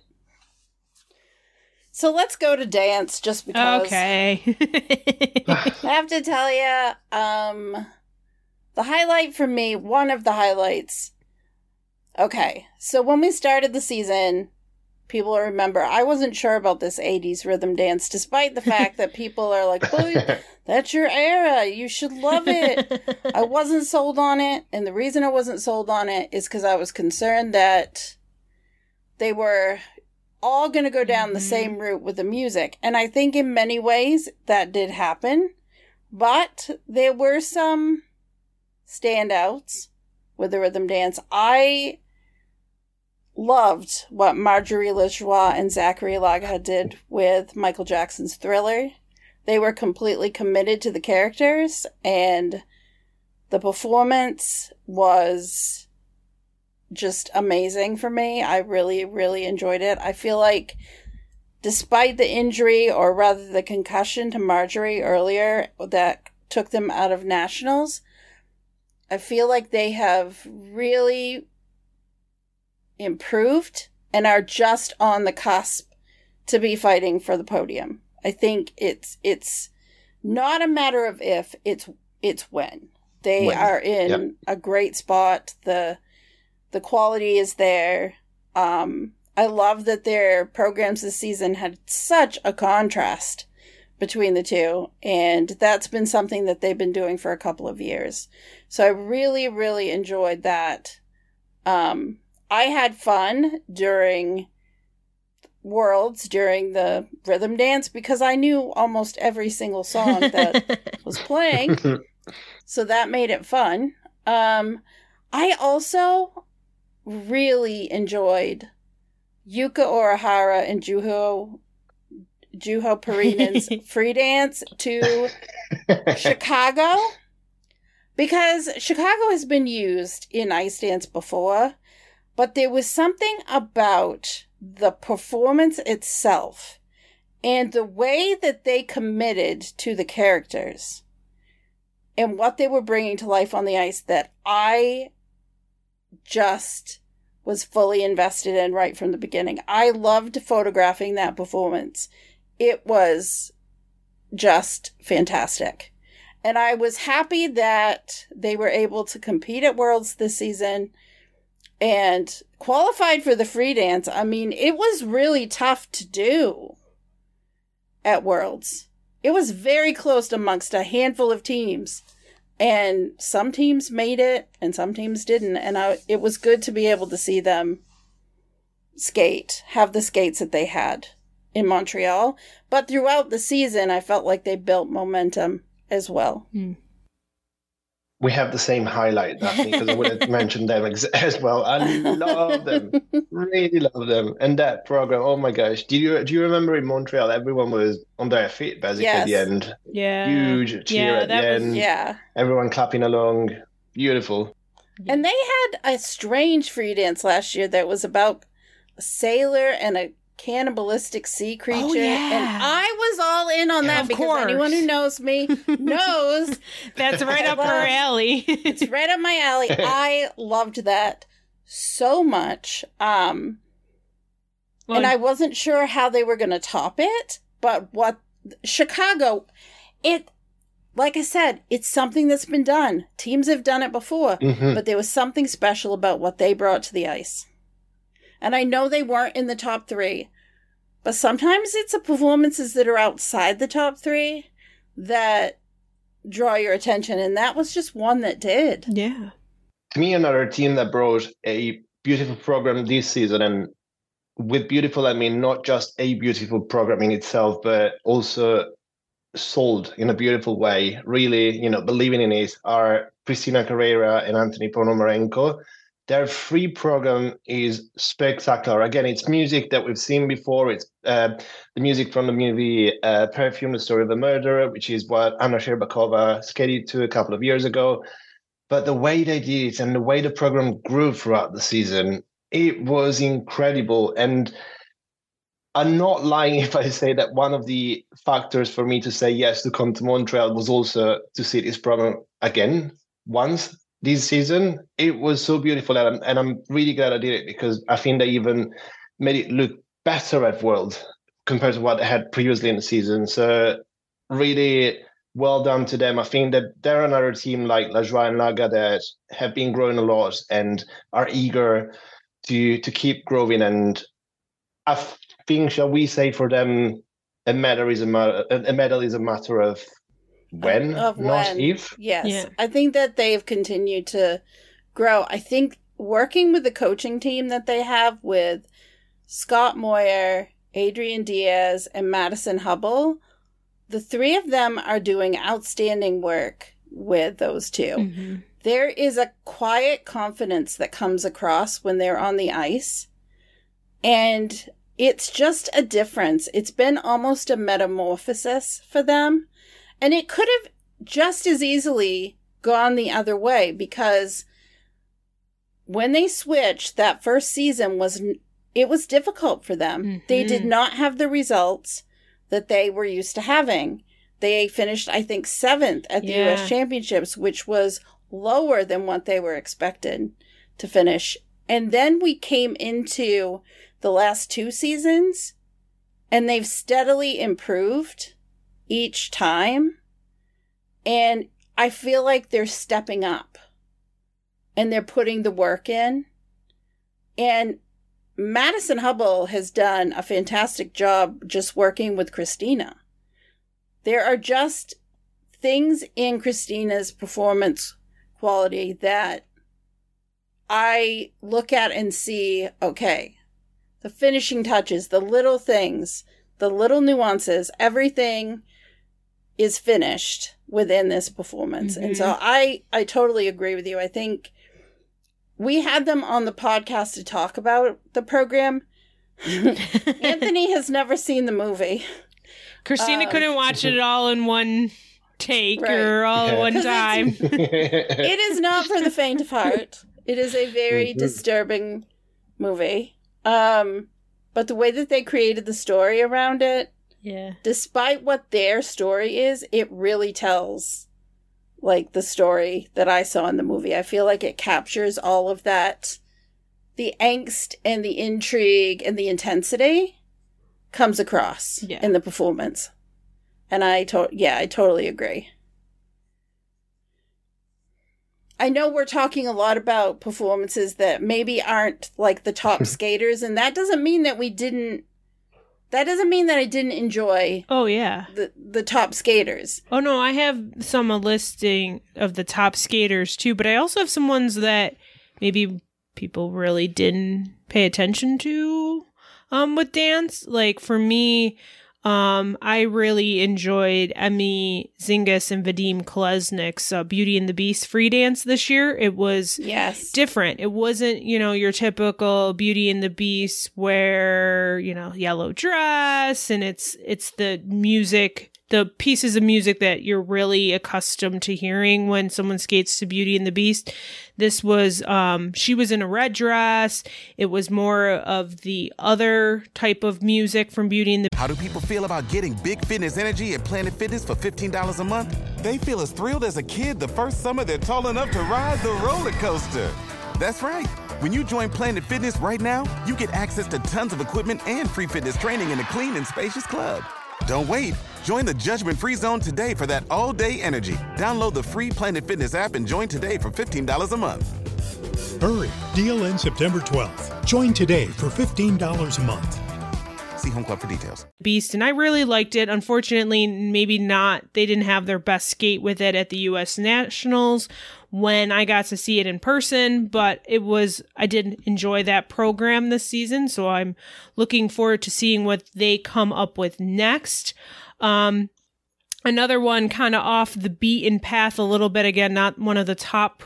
So let's go to dance, just because. Okay. I have to tell you, the highlight for me, one of the highlights. Okay, so when we started the season, people remember, I wasn't sure about this 80s rhythm dance, despite the fact that people are like, "Boy, that's your era. You should love it." I wasn't sold on it. And the reason I wasn't sold on it is because I was concerned that they were all going to go down the same route with the music. And I think in many ways that did happen. But there were some standouts with the rhythm dance. I loved what Marjorie Lajoie and Zachary Laga did with Michael Jackson's Thriller. They were completely committed to the characters, and the performance was just amazing for me. I really, really enjoyed it. I feel like despite the injury, or rather the concussion to Marjorie earlier that took them out of nationals, I feel like they have really improved and are just on the cusp to be fighting for the podium. I think it's not a matter of if, it's when. They are in a great spot. The quality is there. I love that their programs this season had such a contrast between the two, and that's been something that they've been doing for a couple of years. So I really, really enjoyed that. I had fun during Worlds, during the rhythm dance, because I knew almost every single song that was playing. So that made it fun. I also really enjoyed Yuka Orihara and Juho Parinen's free dance to Chicago, because Chicago has been used in ice dance before, but there was something about the performance itself and the way that they committed to the characters and what they were bringing to life on the ice that I just was fully invested in right from the beginning. I loved photographing that performance. It was just fantastic. And I was happy that they were able to compete at Worlds this season and qualified for the free dance. I mean, it was really tough to do at Worlds. It was very close amongst a handful of teams. And some teams made it and some teams didn't. And it was good to be able to see them have the skates that they had in Montreal. But throughout the season, I felt like they built momentum as well. We have the same highlight, Daphne, because I would have mentioned them as well. I love them, really love them. And that program, oh my gosh. Do you remember in Montreal, everyone was on their feet basically at the end? Yeah. Huge cheer at the end. Yeah. Everyone clapping along. Beautiful. And they had a strange free dance last year that was about a sailor and a cannibalistic sea creature. Oh, yeah. And I was all in on that, because anyone who knows me knows that's right up her alley. It's right up my alley. I loved that so much. And I wasn't sure how they were going to top it, but Chicago, like I said, it's something that's been done. Teams have done it before, but there was something special about what they brought to the ice. And I know they weren't in the top 3, but sometimes it's the performances that are outside the top 3 that draw your attention. And that was just one that did. Yeah. To me, another team that brought a beautiful program this season, and with beautiful, I mean not just a beautiful program in itself, but also sold in a beautiful way, really, believing in it, are Christina Carrera and Anthony Ponomarenko. Their free program is spectacular. Again, it's music that we've seen before. It's the music from the movie Perfume, The Story of a Murderer, which is what Anna Sherbakova skated to a couple of years ago. But the way they did it and the way the program grew throughout the season, it was incredible. And I'm not lying if I say that one of the factors for me to say yes to come to Montreal was also to see this program again once this season. It was so beautiful, and I'm really glad I did it, because I think they even made it look better at World compared to what they had previously in the season. So really well done to them. I think that they're another team like La Joie and Laga that have been growing a lot and are eager to keep growing. And I think, shall we say, for them, a medal is a matter of when, not if. Yes. Yeah. I think that they've continued to grow. I think working with the coaching team that they have with Scott Moyer, Adrian Diaz, and Madison Hubble, the 3 of them are doing outstanding work with those 2. Mm-hmm. There is a quiet confidence that comes across when they're on the ice. And it's just a difference. It's been almost a metamorphosis for them. And it could have just as easily gone the other way, because when they switched, that first season was difficult for them. Mm-hmm. They did not have the results that they were used to having. They finished, I think, 7th at the U.S. Championships, which was lower than what they were expected to finish. And then we came into the last 2 seasons, and they've steadily improved each time. And I feel like they're stepping up and they're putting the work in. And Madison Hubble has done a fantastic job just working with Christina. There are just things in Christina's performance quality that I look at and see, okay, the finishing touches, the little things, the little nuances, everything is finished within this performance. Mm-hmm. And so I totally agree with you. I think we had them on the podcast to talk about the program. Anthony has never seen the movie. Christina couldn't watch it all in one take or all at one time. It is not for the faint of heart. It is a very disturbing movie. But the way that they created the story around it, despite what their story is, it really tells like the story that I saw in the movie. I feel like it captures all of that. The angst and the intrigue and the intensity comes across in the performance. And I totally agree. I know we're talking a lot about performances that maybe aren't like the top skaters, and that doesn't mean that I didn't enjoy the top skaters. Oh no, I have a listing of the top skaters too, but I also have some ones that maybe people really didn't pay attention to with dance. Like for me, I really enjoyed Emmy Zingas and Vadim Kolesnik's Beauty and the Beast free dance this year. It was different. It wasn't, your typical Beauty and the Beast where, yellow dress and it's the music, the pieces of music that you're really accustomed to hearing when someone skates to Beauty and the Beast. This was, she was in a red dress. It was more of the other type of music from Beauty and the How do people feel about getting big fitness energy at Planet Fitness for $15 a month? They feel as thrilled as a kid the first summer they're tall enough to ride the roller coaster. That's right. When you join Planet Fitness right now, you get access to tons of equipment and free fitness training in a clean and spacious club. Don't wait. Join the judgment-free zone today for that all-day energy. Download the free Planet Fitness app and join today for $15 a month. Hurry. Deal ends September 12th. Join today for $15 a month. See Home Club for details. Beast, and I really liked it. Unfortunately, maybe not. They didn't have their best skate with it at the U.S. Nationals when I got to see it in person, but I did enjoy that program this season, so I'm looking forward to seeing what they come up with next. Another one kind of off the beaten path a little bit, again, not one of the top,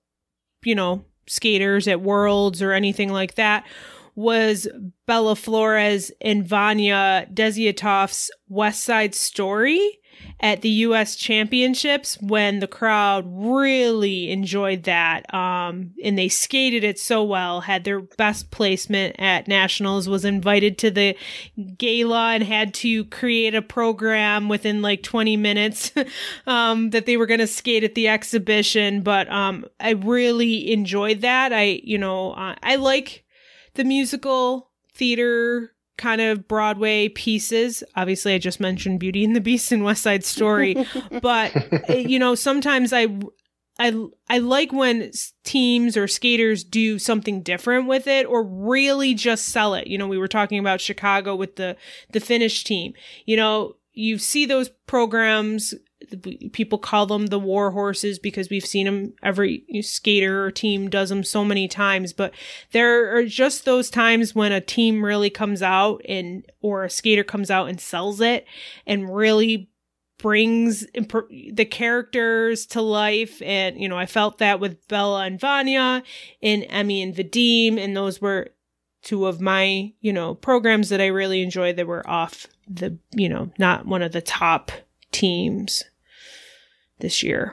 skaters at Worlds or anything like that, was Bella Flores and Vanya Desiatov's West Side Story at the U.S. Championships, when the crowd really enjoyed that. And they skated it so well, had their best placement at Nationals, was invited to the gala and had to create a program within like 20 minutes that they were going to skate at the exhibition. But I really enjoyed that. I like the musical theater kind of Broadway pieces. Obviously, I just mentioned Beauty and the Beast and West Side Story, but sometimes I like when teams or skaters do something different with it or really just sell it. We were talking about Chicago with the Finnish team. You see those programs. People call them the war horses because we've seen them, every skater or team does them so many times, but there are just those times when a team really comes out or a skater comes out and sells it and really brings the characters to life. And, I felt that with Bella and Vanya and Emmy and Vadim, and those were two of my, programs that I really enjoyed that were off the, not one of the top teams this year.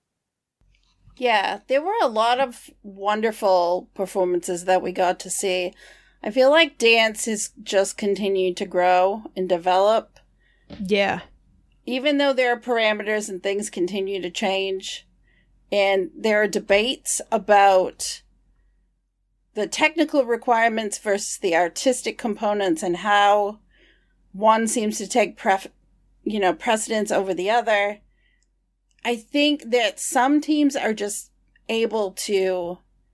Yeah, there were a lot of wonderful performances that we got to see. I feel like dance has just continued to grow and develop. Yeah. Even though there are parameters and things continue to change, and there are debates about the technical requirements versus the artistic components and how one seems to take precedence over the other. I think that some teams are just able to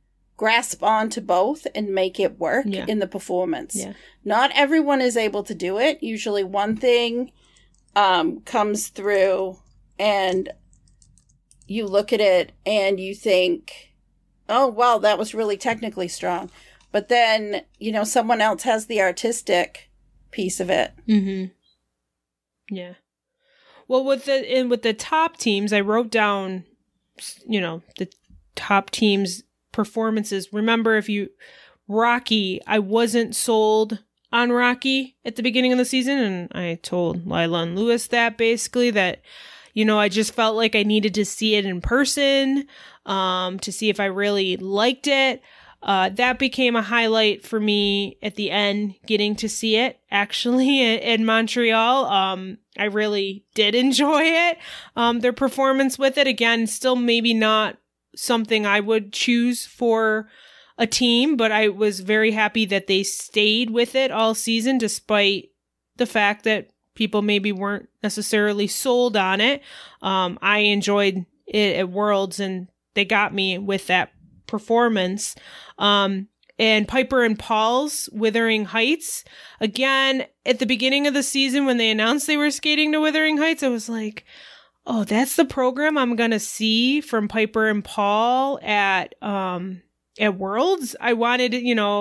grasp onto both and make it work in the performance. Yeah. Not everyone is able to do it. Usually one thing comes through and you look at it and you think, oh, wow, that was really technically strong. But then, someone else has the artistic piece of it. Mm-hmm. Yeah. Well, with the top teams, I wrote down, the top teams' performances. Remember, Rocky, I wasn't sold on Rocky at the beginning of the season, and I told Lila and Lewis that basically that, I just felt like I needed to see it in person, to see if I really liked it. That became a highlight for me at the end, getting to see it actually in Montreal. I really did enjoy it. Their performance with it, again, still maybe not something I would choose for a team, but I was very happy that they stayed with it all season, despite the fact that people maybe weren't necessarily sold on it. I enjoyed it at Worlds, and they got me with that performance. And Piper and Paul's Wuthering Heights, again, at the beginning of the season when they announced they were skating to Wuthering Heights, I was like, oh, that's the program I'm going to see from Piper and Paul at Worlds. I wanted,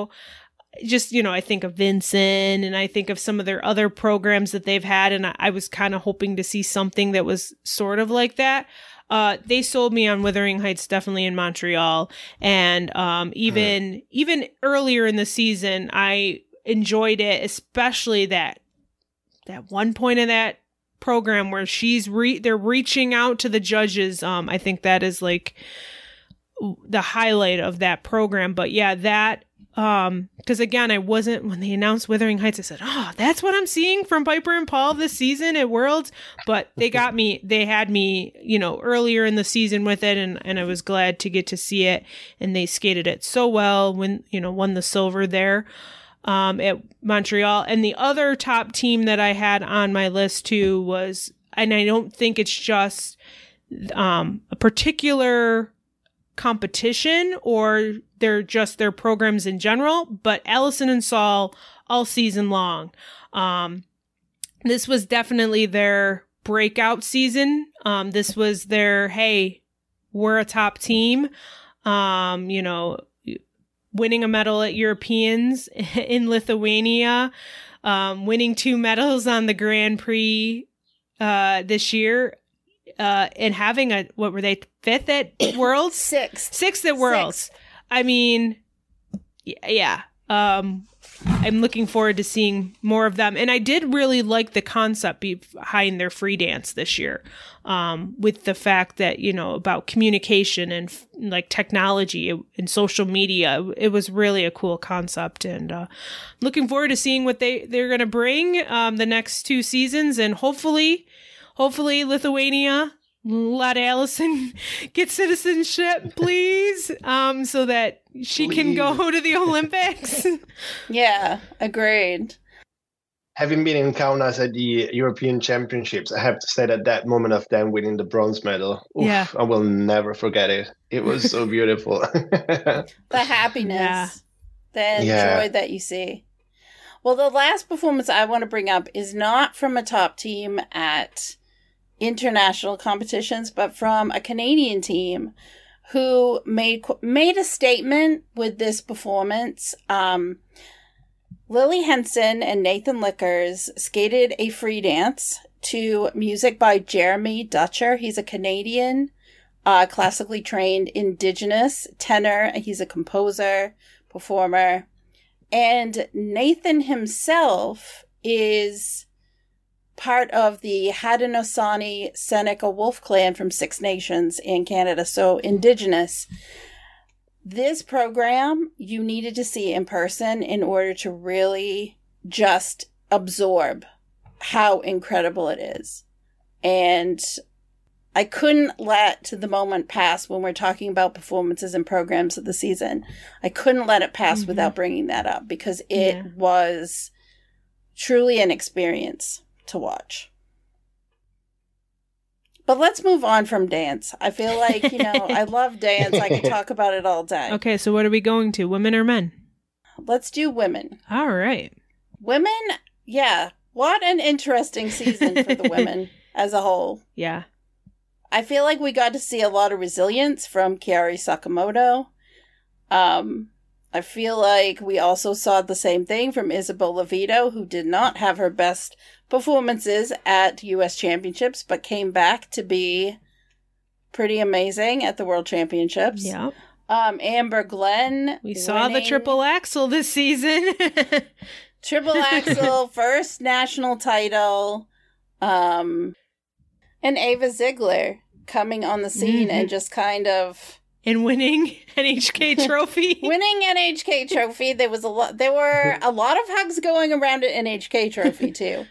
I think of Vincent and I think of some of their other programs that they've had. And I was kind of hoping to see something that was sort of like that. They sold me on Wuthering Heights definitely in Montreal. And even earlier in the season, I enjoyed it, especially that one point of that program where they're reaching out to the judges. I think that is like the highlight of that program. But yeah, that because again, when they announced Wuthering Heights, I said, oh, that's what I'm seeing from Piper and Paul this season at Worlds. But they had me, earlier in the season with it, and I was glad to get to see it. And they skated it so well when, won the silver there at Montreal. And the other top team that I had on my list too was, and I don't think it's just a particular competition or their programs in general, but Allison and Saul all season long. This was definitely their breakout season. This was their, hey, we're a top team. Winning a medal at Europeans in Lithuania, winning 2 medals on the Grand Prix this year. And having what were they, 5th at Worlds? 6th at Worlds. I mean, yeah. I'm looking forward to seeing more of them. And I did really like the concept behind their free dance this year, with the fact that, about communication and like technology and social media. It was really a cool concept, and looking forward to seeing what they're going to bring the next 2 seasons. And hopefully Lithuania, let Allison get citizenship, please, so that she can go to the Olympics. Yeah, agreed. Having been in Kaunas at the European Championships, I have to say that moment of them winning the bronze medal, I will never forget it. It was so beautiful. The happiness, the joy that you see. Well, the last performance I want to bring up is not from a top team at international competitions, but from a Canadian team who made a statement with this performance. Lily Henson and Nathan Lickers skated a free dance to music by Jeremy Dutcher. He's a Canadian, classically trained Indigenous tenor. He's a composer, performer. And Nathan himself is part of the Haudenosaunee Seneca Wolf Clan from Six Nations in Canada, so Indigenous. This program you needed to see in person in order to really just absorb how incredible it is. And I couldn't let the moment pass when we're talking about performances and programs of the season. I couldn't let it pass without bringing that up, because it was truly an experience to watch. But let's move on from dance. I feel like, I love dance. I could talk about it all day. Okay, so what are we going to? Women or men? Let's do women. All right. Women, yeah. What an interesting season for the women as a whole. Yeah. I feel like we got to see a lot of resilience from Kaori Sakamoto. I feel like we also saw the same thing from Isabel Levito, who did not have her best performances at U.S. Championships, but came back to be pretty amazing at the World Championships. Yeah. Amber Glenn. We saw the triple axel this season. Triple axel, first national title. And Ava Ziegler coming on the scene and just kind of... And winning NHK trophy. Winning NHK trophy. There were a lot of hugs going around an NHK trophy too.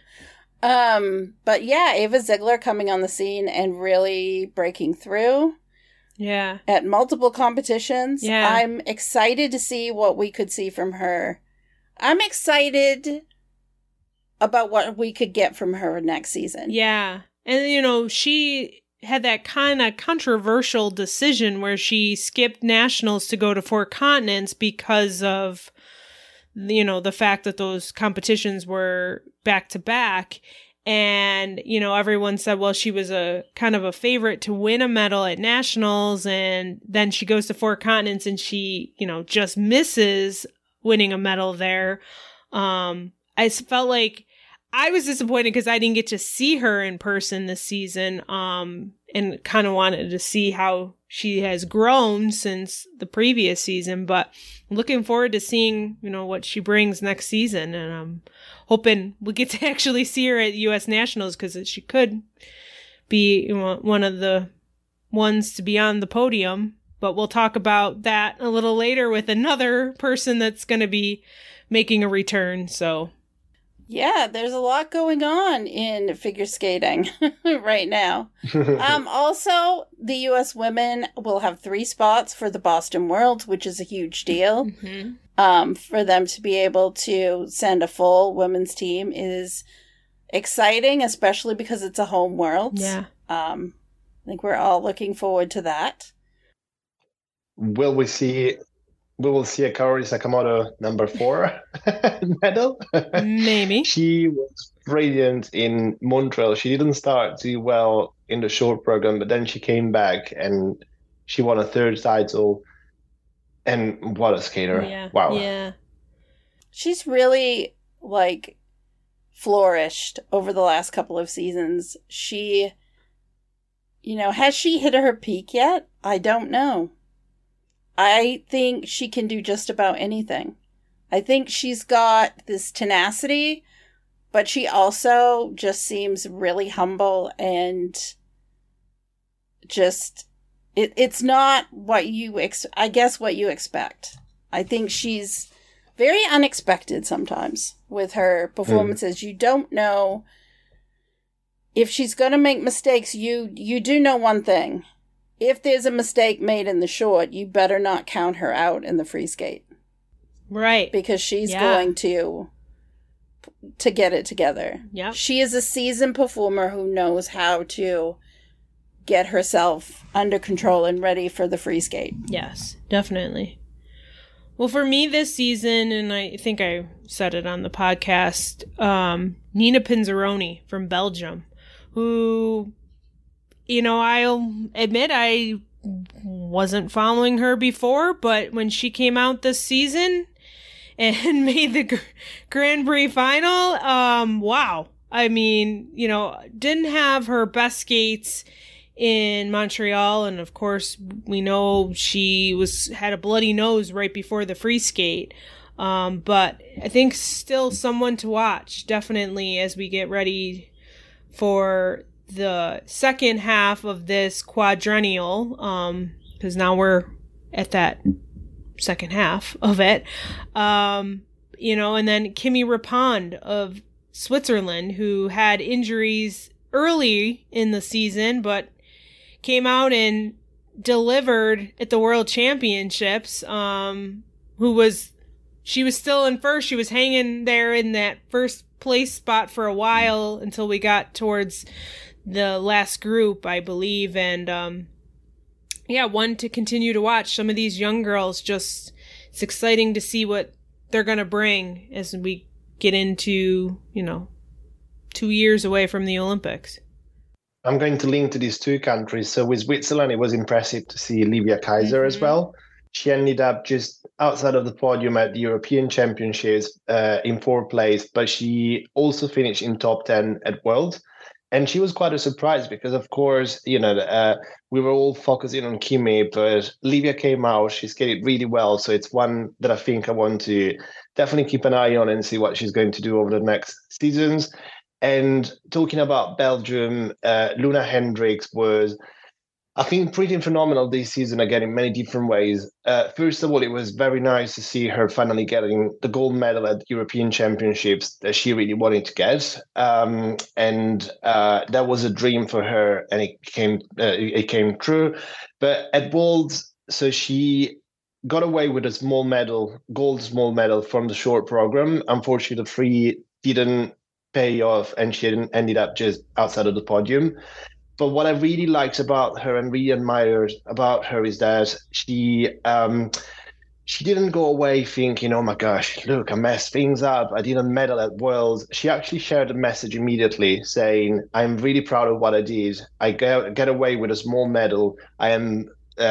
But yeah, Ava Ziegler coming on the scene and really breaking through. Yeah. At multiple competitions. Yeah. I'm excited to see what we could see from her. I'm excited about what we could get from her next season. Yeah. And she had that kind of controversial decision where she skipped nationals to go to 4 continents because of, the fact that those competitions were back to back. And, everyone said, well, she was a kind of a favorite to win a medal at nationals. And then she goes to 4 continents and she, just misses winning a medal there. I felt like I was disappointed because I didn't get to see her in person this season, and kind of wanted to see how she has grown since the previous season. But looking forward to seeing, what she brings next season. And I'm hoping we get to actually see her at U.S. Nationals because she could be one of the ones to be on the podium. But we'll talk about that a little later with another person that's going to be making a return. So... yeah, there's a lot going on in figure skating right now. Also, the U.S. women will have 3 spots for the Boston Worlds, which is a huge deal. Mm-hmm. For them to be able to send a full women's team is exciting, especially because it's a home Worlds. Yeah. I think we're all looking forward to that. We will see a Kaori Sakamoto number 4 medal. Maybe. She was brilliant in Montreal. She didn't start too well in the short program, but then she came back and she won a 3rd title. And what a skater. Yeah. Wow. Yeah. She's really, flourished over the last couple of seasons. She, has she hit her peak yet? I don't know. I think she can do just about anything. I think she's got this tenacity, but she also just seems really humble and just, it's not what you, what you expect. I think she's very unexpected sometimes with her performances. You don't know if she's going to make mistakes. You do know one thing. If there's a mistake made in the short, you better not count her out in the free skate. Right. Because she's going to get it together. Yeah. She is a seasoned performer who knows how to get herself under control and ready for the free skate. Yes, definitely. Well, for me this season, and I think I said it on the podcast, Nina Pinzeroni from Belgium, who... I'll admit I wasn't following her before, but when she came out this season and made the Grand Prix final, wow. I mean, didn't have her best skates in Montreal, and of course, we know she had a bloody nose right before the free skate. But I think still someone to watch, definitely, as we get ready for the second half of this quadrennial, because now we're at that second half of it, and then Kimi Rapond of Switzerland, who had injuries early in the season, but came out and delivered at the World Championships, she was still in first. She was hanging there in that first place spot for a while until we got towards the last group, I believe. And one to continue to watch. Some of these young girls, just it's exciting to see what they're going to bring as we get into, 2 years away from the Olympics. I'm going to link to these two countries. So with Switzerland, it was impressive to see Livia Kaiser as well. She ended up just outside of the podium at the European Championships in 4th place, but she also finished in top 10 at Worlds. And she was quite a surprise because, of course, we were all focusing on Kimi, but Livia came out. She skated really well. So it's one that I think I want to definitely keep an eye on and see what she's going to do over the next seasons. And talking about Belgium, Luna Hendricks was, I think, pretty phenomenal this season, again, in many different ways. First of all, it was very nice to see her finally getting the gold medal at the European Championships that she really wanted to get. And that was a dream for her, and it came true. But at Worlds, so she got away with a gold small medal from the short program. Unfortunately, the free didn't pay off, and she ended up just outside of the podium. But what I really liked about her and really admired about her is that she didn't go away thinking, oh my gosh, look, I messed things up, I didn't medal at Worlds. She actually shared a message immediately saying, I'm really proud of what I did. I get away with a small medal. I am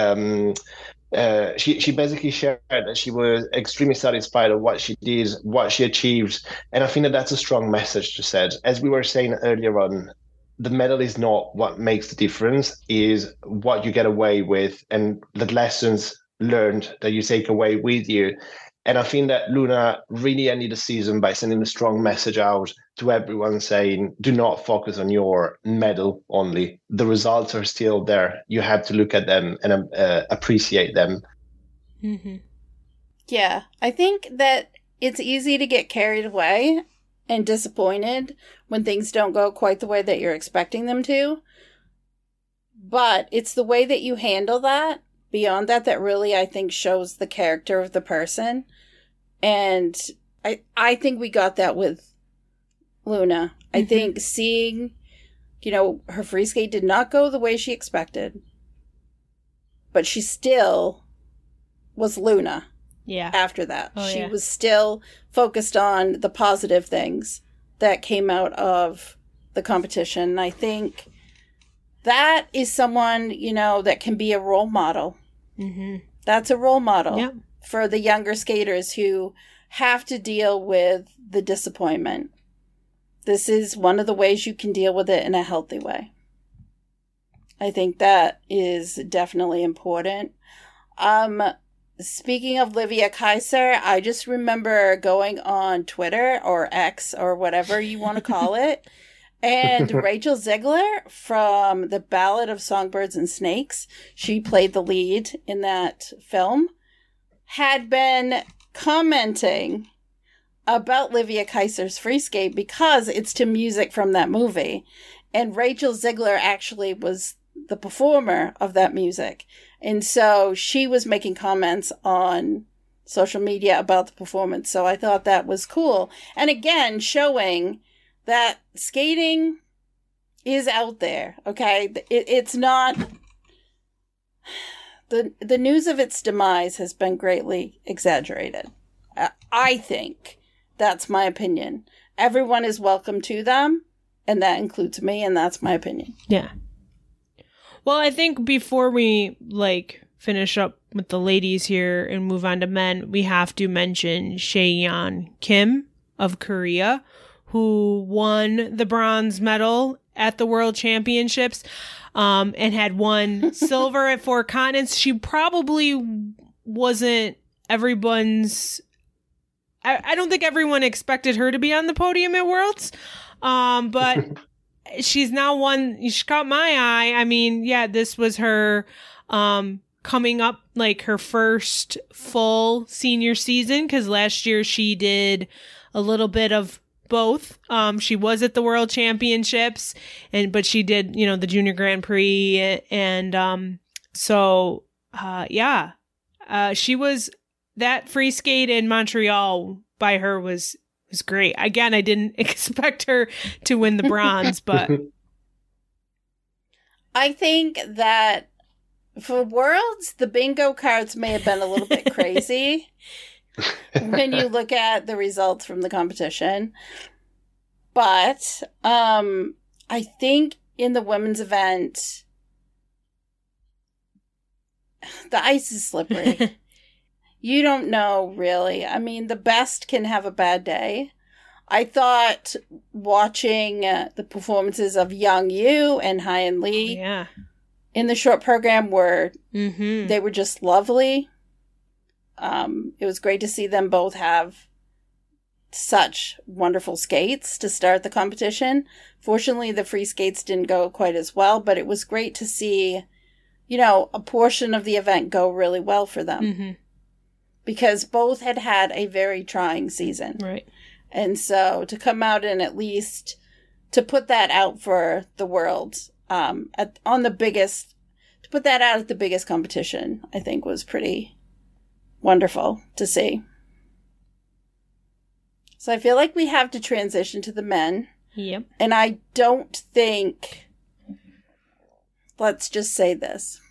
she basically shared that she was extremely satisfied of what she did, what she achieved. And I think that that's a strong message to set. As we were saying earlier on, the medal is not what makes the difference, is what you get away with and the lessons learned that you take away with you. And I think that Luna really ended the season by sending a strong message out to everyone saying, do not focus on your medal only. The results are still there. You have to look at them and appreciate them. Mm-hmm. Yeah, I think that it's easy to get carried away and disappointed when things don't go quite the way that you're expecting them to. But it's the way that you handle that, beyond that, that really, I think, shows the character of the person. And I think we got that with Luna. I think seeing, her free skate did not go the way she expected. But she still was Luna. Yeah. After that. She was still focused on the positive things that came out of the competition. I think that is someone, that can be a role model. Mm-hmm. That's a role model for the younger skaters who have to deal with the disappointment. This is one of the ways you can deal with it in a healthy way. I think that is definitely important. Speaking of Livia Kaiser, I just remember going on Twitter or X or whatever you want to call it, and Rachel Zegler from The Ballad of Songbirds and Snakes, she played the lead in that film, had been commenting about Livia Kaiser's free skate because it's to music from that movie. And Rachel Zegler actually was the performer of that music. And so she was making comments on social media about the performance. So I thought that was cool. And again, showing that skating is out there. Okay. It's not, the news of its demise has been greatly exaggerated. I think that's my opinion. Everyone is welcome to them. And that includes me. And that's my opinion. Yeah. Well, I think before we finish up with the ladies here and move on to men, we have to mention Chaeyeon Kim of Korea, who won the bronze medal at the World Championships and had won silver at 4 continents. She probably wasn't everyone's... I don't think everyone expected her to be on the podium at Worlds, but... She's now won. She caught my eye. I mean, this was her coming up her first full senior season, because last year she did a little bit of both. She was at the World Championships, but she did, the Junior Grand Prix, and she was, that free skate in Montreal by her was was great. Again, I didn't expect her to win the bronze, but I think that for Worlds, the bingo cards may have been a little bit crazy when you look at the results from the competition. But I think in the women's event, the ice is slippery. You don't know, really. I mean, the best can have a bad day. I thought watching the performances of Yang Yu and Hyen Lee in the short program they were just lovely. It was great to see them both have such wonderful skates to start the competition. Fortunately, the free skates didn't go quite as well, but it was great to see, a portion of the event go really well for them. Because both had a very trying season. Right. And so to come out and at least to put that out for the world to put that out at the biggest competition, I think was pretty wonderful to see. So I feel like we have to transition to the men. Yep. And I don't think, let's just say this.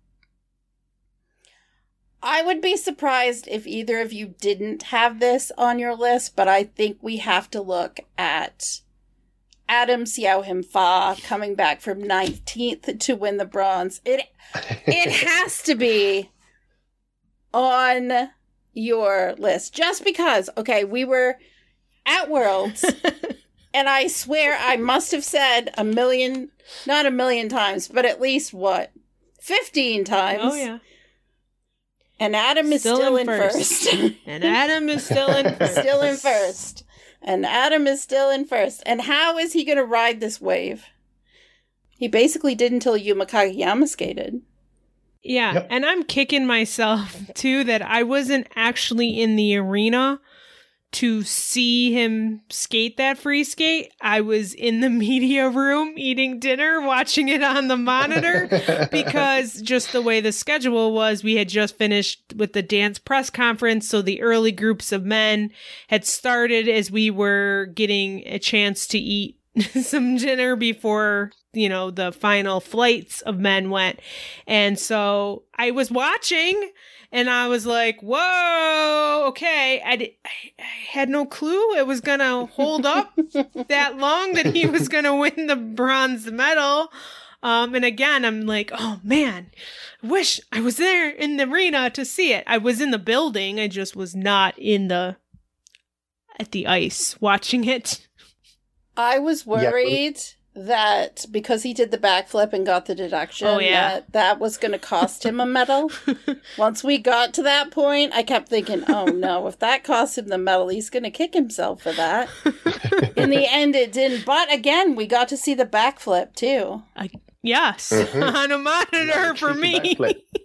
I would be surprised if either of you didn't have this on your list, but I think we have to look at Adam Xiao-Him Fa coming back from 19th to win the bronze. It has to be on your list. Just because, okay, we were at Worlds, and I swear I must have said not a million times, but at least 15 times. Oh, yeah. And Adam is still in first. And Adam is still in first. Still in first. And Adam is still in first. And how is he going to ride this wave? He basically did until Yuma Kageyama skated. Yeah, yep. And I'm kicking myself, too, that I wasn't actually in the arena to see him skate that free skate. I was in the media room eating dinner, watching it on the monitor, because just the way the schedule was, we had just finished with the dance press conference, so the early groups of men had started as we were getting a chance to eat some dinner before, the final flights of men went. And so I was watching, and I was like, whoa, okay. I had no clue it was going to hold up that long, that he was going to win the bronze medal. And again, I'm like, oh man, I wish I was there in the arena to see it. I was in the building. I just was not at the ice watching it. I was worried that because he did the backflip and got the deduction, that was going to cost him a medal. Once we got to that point, I kept thinking, oh no, if that costs him the medal, he's going to kick himself for that. In the end, it didn't. But again, we got to see the backflip too. Yes, on a monitor for me.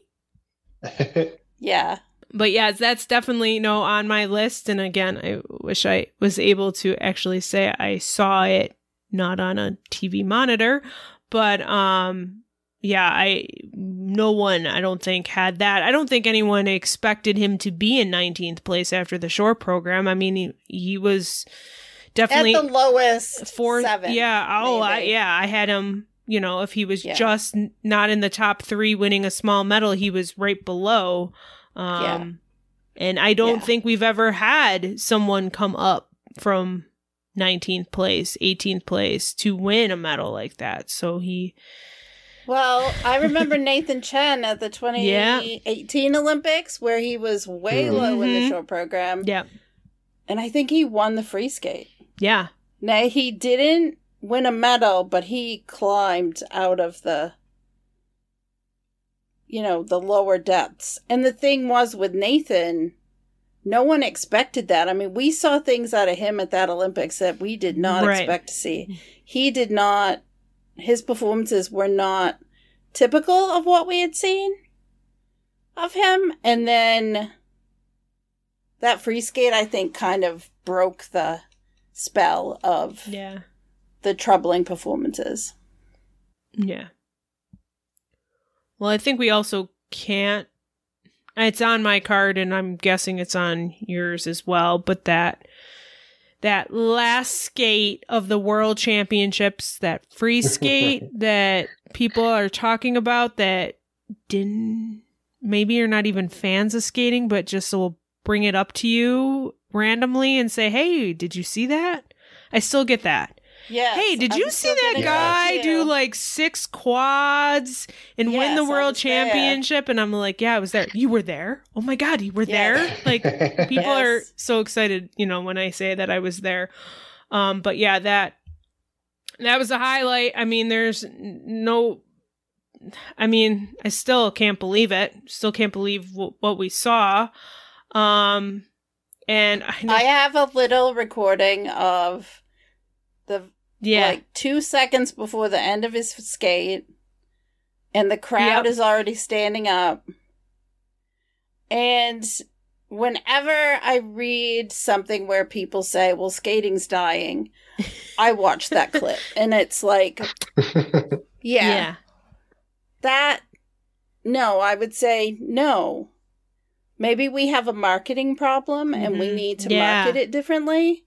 Yeah. But yeah, that's definitely on my list. And again, I wish I was able to actually say I saw it, not on a TV monitor. But no one, I don't think, had that. I don't think anyone expected him to be in 19th place after the short program. I mean, he was definitely at the lowest 7. Yeah. Oh, I had him. If he was just not in the top 3 winning a small medal, he was right below. And I don't think we've ever had someone come up from 19th place, 18th place to win a medal like that. So Well, I remember Nathan Chen at the 2018 Olympics, where he was way low in the short program. Yeah. And I think he won the free skate. Yeah. Now, he didn't win a medal, but he climbed out of the lower depths. And the thing was with Nathan, no one expected that. I mean, we saw things out of him at that Olympics that we did not expect to see. He did not, his performances were not typical of what we had seen of him. And then that free skate, I think, kind of broke the spell of the troubling performances. Yeah. Well, I think we also can't, it's on my card and I'm guessing it's on yours as well, but that that last skate of the World Championships, that free skate that people are talking about that maybe you're not even fans of skating, but just will bring it up to you randomly and say, hey, did you see that? I still get that. Yes, hey, did you see that guy do like 6 quads and win the world championship? There. And I'm like, yeah, I was there. You were there? Oh my God, you were there? Like, people are so excited, when I say that I was there. But yeah, that was a highlight. I mean, I still can't believe it. Still can't believe what we saw. And I have a little recording of like 2 seconds before the end of his skate, and the crowd is already standing up. And whenever I read something where people say, well, skating's dying, I watch that clip, and it's like, I would say no. Maybe we have a marketing problem and we need to market it differently,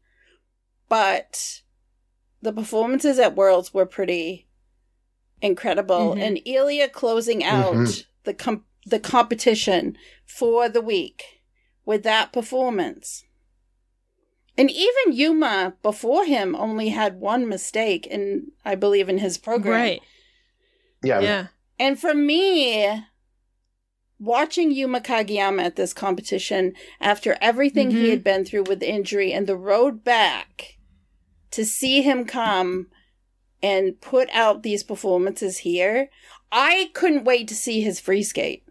but the performances at Worlds were pretty incredible. And Ilya closing out the competition for the week with that performance. And even Yuma before him only had one mistake I believe in his program. Right. Yeah. And for me, watching Yuma Kageyama at this competition after everything he had been through with injury and the road back, to see him come and put out these performances here, I couldn't wait to see his free skate.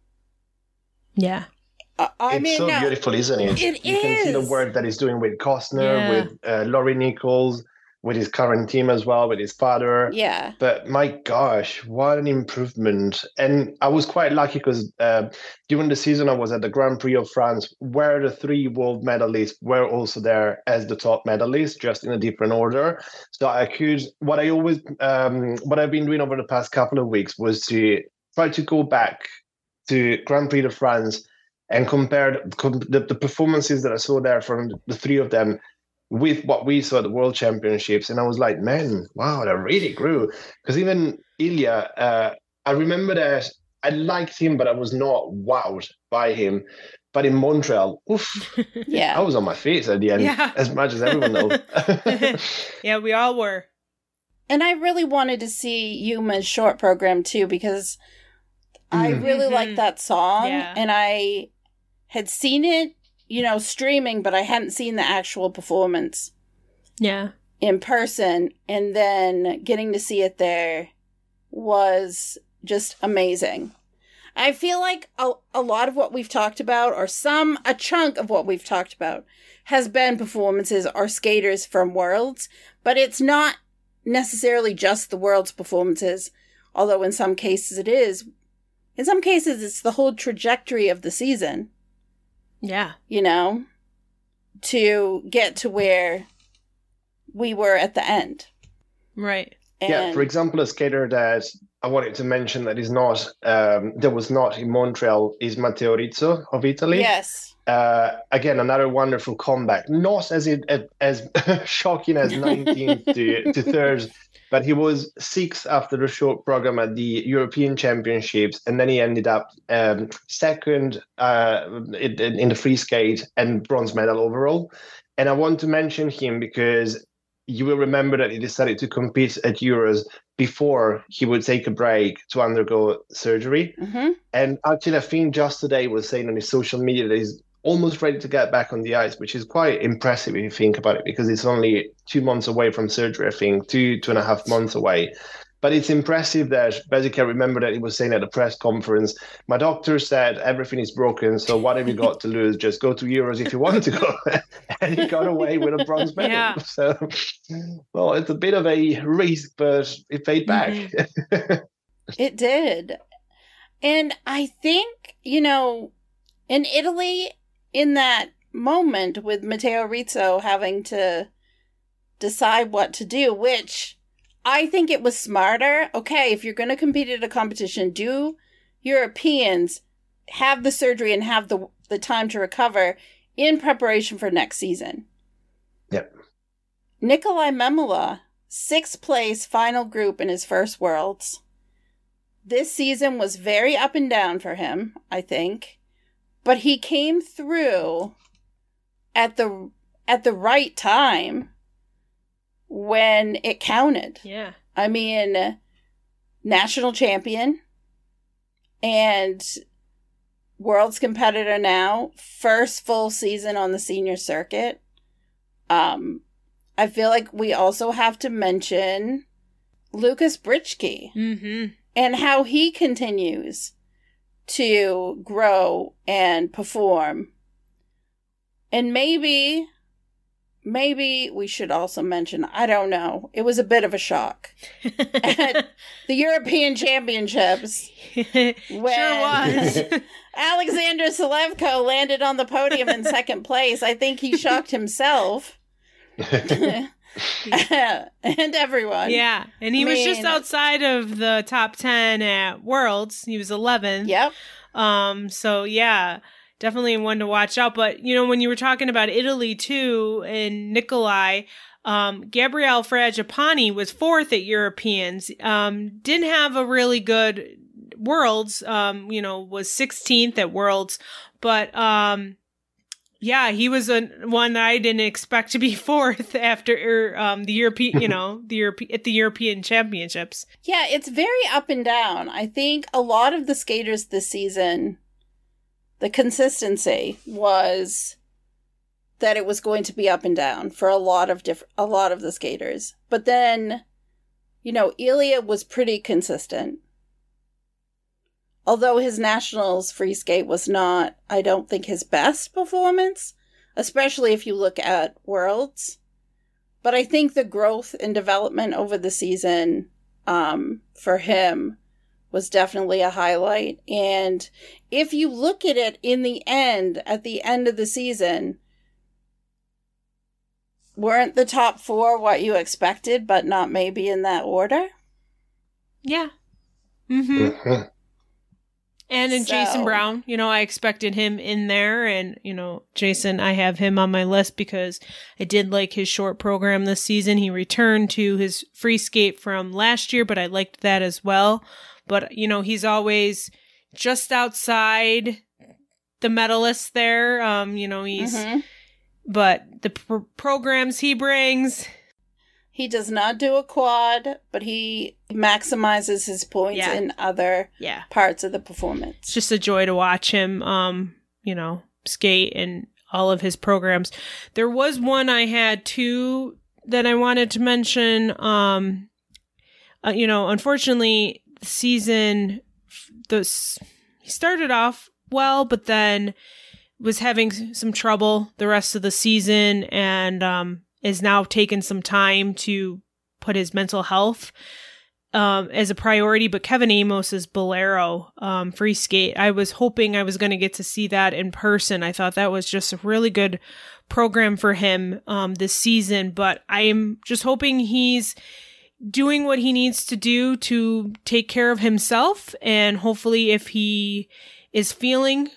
Yeah. It's so beautiful, isn't it? You can see the work that he's doing with Costner, with Laurie Nichols, with his current team as well, with his father. Yeah. But my gosh, what an improvement. And I was quite lucky because during the season I was at the Grand Prix of France, where the 3 world medalists were also there as the top medalists, just in a different order. So I could, what I've been doing over the past couple of weeks was to try to go back to Grand Prix de France and compare the performances that I saw there from the 3 of them with what we saw at the World Championships. And I was like, man, wow, that really grew. Because even Ilya, I remember that I liked him, but I was not wowed by him. But in Montreal, I was on my feet at the end, as much as everyone else. Yeah, we all were. And I really wanted to see Yuma's short program, too, because I really liked that song. Yeah. And I had seen it, streaming, but I hadn't seen the actual performance. Yeah. In person. And then getting to see it there was just amazing. I feel like a lot of what we've talked about, or a chunk of what we've talked about, has been performances or skaters from Worlds, but it's not necessarily just the Worlds performances, although in some cases it is. In some cases, it's the whole trajectory of the season. Yeah. To get to where we were at the end. Right. And for example, a skater that I wanted to mention that is not, that was not in Montreal is Matteo Rizzo of Italy. Yes. Again, another wonderful comeback. Not as shocking as 19th to 3rd, but he was 6th after the short program at the European Championships, and then he ended up 2nd in the free skate and bronze medal overall. And I want to mention him because you will remember that he decided to compete at Euros before he would take a break to undergo surgery. And actually, I think just today he was saying on his social media that he's almost ready to get back on the ice, which is quite impressive if you think about it, because it's only 2 months away from surgery, I think, 2.5 months away. But it's impressive that, basically, I remember that he was saying at the press conference, my doctor said everything is broken, so what have you got to lose? Just go to Euros if you want to go. And he got away with a bronze medal. Yeah. So, well, it's a bit of a risk, but it paid back. It did. And I think, in Italy, in that moment with Matteo Rizzo having to decide what to do, which I think it was smarter. Okay, if you're going to compete at a competition, do Europeans have the surgery and have the time to recover in preparation for next season. Yep. Nikolai Memela, 6th place final group in his first Worlds. This season was very up and down for him, I think. But he came through at the right time when it counted. Yeah. I mean, national champion and Worlds competitor now, first full season on the senior circuit. I feel like we also have to mention Lucas Britschke and how he continues to grow and perform. And maybe we should also mention, I don't know, it was a bit of a shock at the European Championships when Sure was. Alexander Selevko landed on the podium in second place. I think he shocked himself. And everyone. Yeah. And he was just outside of the top 10 at Worlds. He was 11th. Yep. So yeah, definitely one to watch out. But, you know, when you were talking about Italy too and Nikolai, Gabriele Fraggiapane was 4th at Europeans. Didn't have a really good Worlds, you know, was 16th at Worlds. But, yeah, he was one that I didn't expect to be 4th after the European, you know, at the European Championships. Yeah, it's very up and down. I think a lot of the skaters this season, the consistency was that it was going to be up and down for a lot of the skaters. But then, you know, Ilya was pretty consistent. Although his nationals free skate was not, I don't think, his best performance, especially if you look at Worlds. But I think the growth and development over the season for him was definitely a highlight. And if you look at it at the end of the season, weren't the top 4 what you expected, but not maybe in that order? Yeah. And in Jason Brown, you know, I expected him in there. And, you know, Jason, I have him on my list because I did like his short program this season. He returned to his free skate from last year, but I liked that as well. But, you know, he's always just outside the medalists there. You know, he's, but the programs he brings. He does not do a quad, but he maximizes his points in other parts of the performance. It's just a joy to watch him, you know, skate and all of his programs. There was one I had too that I wanted to mention. You know, unfortunately, the season, he started off well, but then was having some trouble the rest of the season and is now taking some time to put his mental health as a priority. But Kevin Amos's Bolero free skate, I was hoping I was going to get to see that in person. I thought that was just a really good program for him this season. But I am just hoping he's doing what he needs to do to take care of himself. And hopefully if he is feeling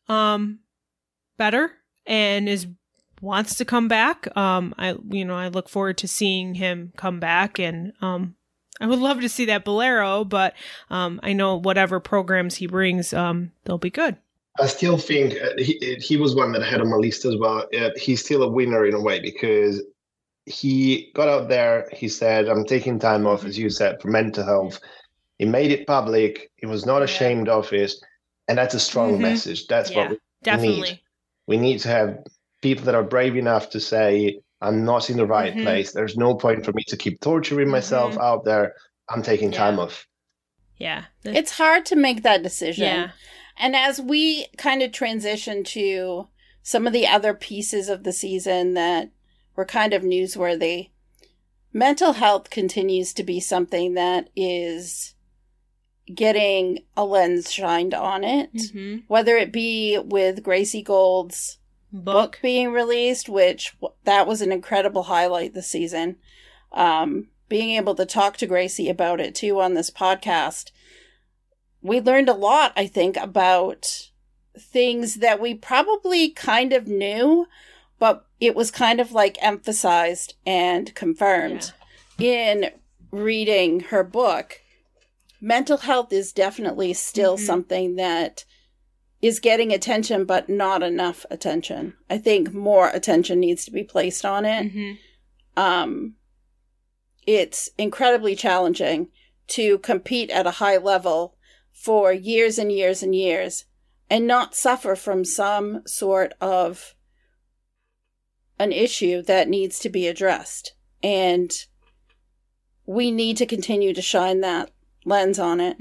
better and wants to come back, I look forward to seeing him come back, and I would love to see that Bolero, but I know whatever programs he brings, they'll be good. I still think he was one that I had on my list as well. He's still a winner in a way because he got out there. He said, I'm taking time off, as you said, for mental health. He made it public. He was not ashamed of it. And that's a strong message. That's what we definitely need. We need to have people that are brave enough to say, I'm not in the right place. There's no point for me to keep torturing myself out there. I'm taking time off. Yeah. It's hard to make that decision. Yeah. And as we kind of transition to some of the other pieces of the season that were kind of newsworthy, mental health continues to be something that is getting a lens shined on it, whether it be with Gracie Gold's book being released, which that was an incredible highlight this season. Being able to talk to Gracie about it too on this podcast, we learned a lot, I think, about things that we probably kind of knew, but it was kind of like emphasized and confirmed in reading her book. Mental health is definitely still something that is getting attention, but not enough attention. I think more attention needs to be placed on it. It's incredibly challenging to compete at a high level for years and years and years and not suffer from some sort of an issue that needs to be addressed. And we need to continue to shine that lens on it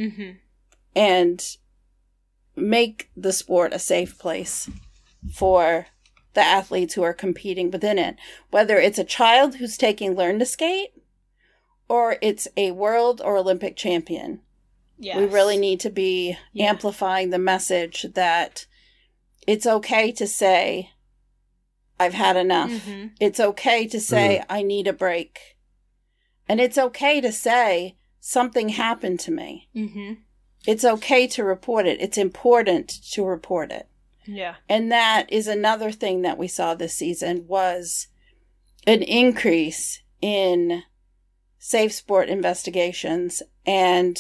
and make the sport a safe place for the athletes who are competing within it. Whether it's a child who's taking Learn to Skate or it's a world or Olympic champion. Yes. We really need to be amplifying the message that it's okay to say, I've had enough. It's okay to say, I need a break. And it's okay to say, something happened to me. It's okay to report it. It's important to report it. Yeah. And that is another thing that we saw this season was an increase in safe sport investigations and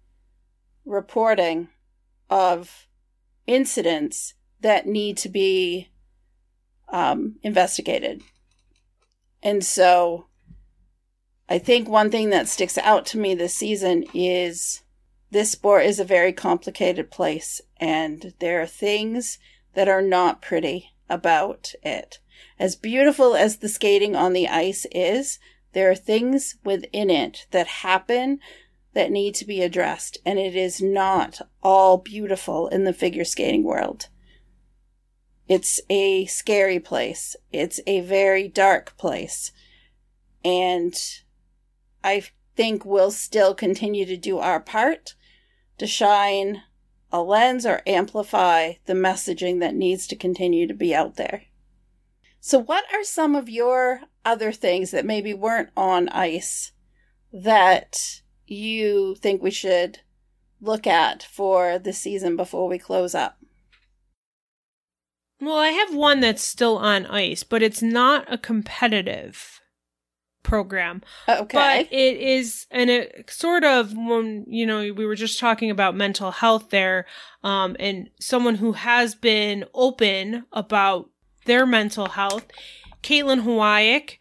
reporting of incidents that need to be investigated. And so I think one thing that sticks out to me this season is this sport is a very complicated place, and there are things that are not pretty about it. As beautiful as the skating on the ice is, there are things within it that happen that need to be addressed, and it is not all beautiful in the figure skating world. It's a scary place. It's a very dark place. And I think we'll still continue to do our part to shine a lens or amplify the messaging that needs to continue to be out there. So what are some of your other things that maybe weren't on ice that you think we should look at for the season before we close up? Well, I have one that's still on ice, but it's not a competitive program. Okay. But it is, and it sort of, when, you know, we were just talking about mental health there, and someone who has been open about their mental health, Caitlin Hawaik,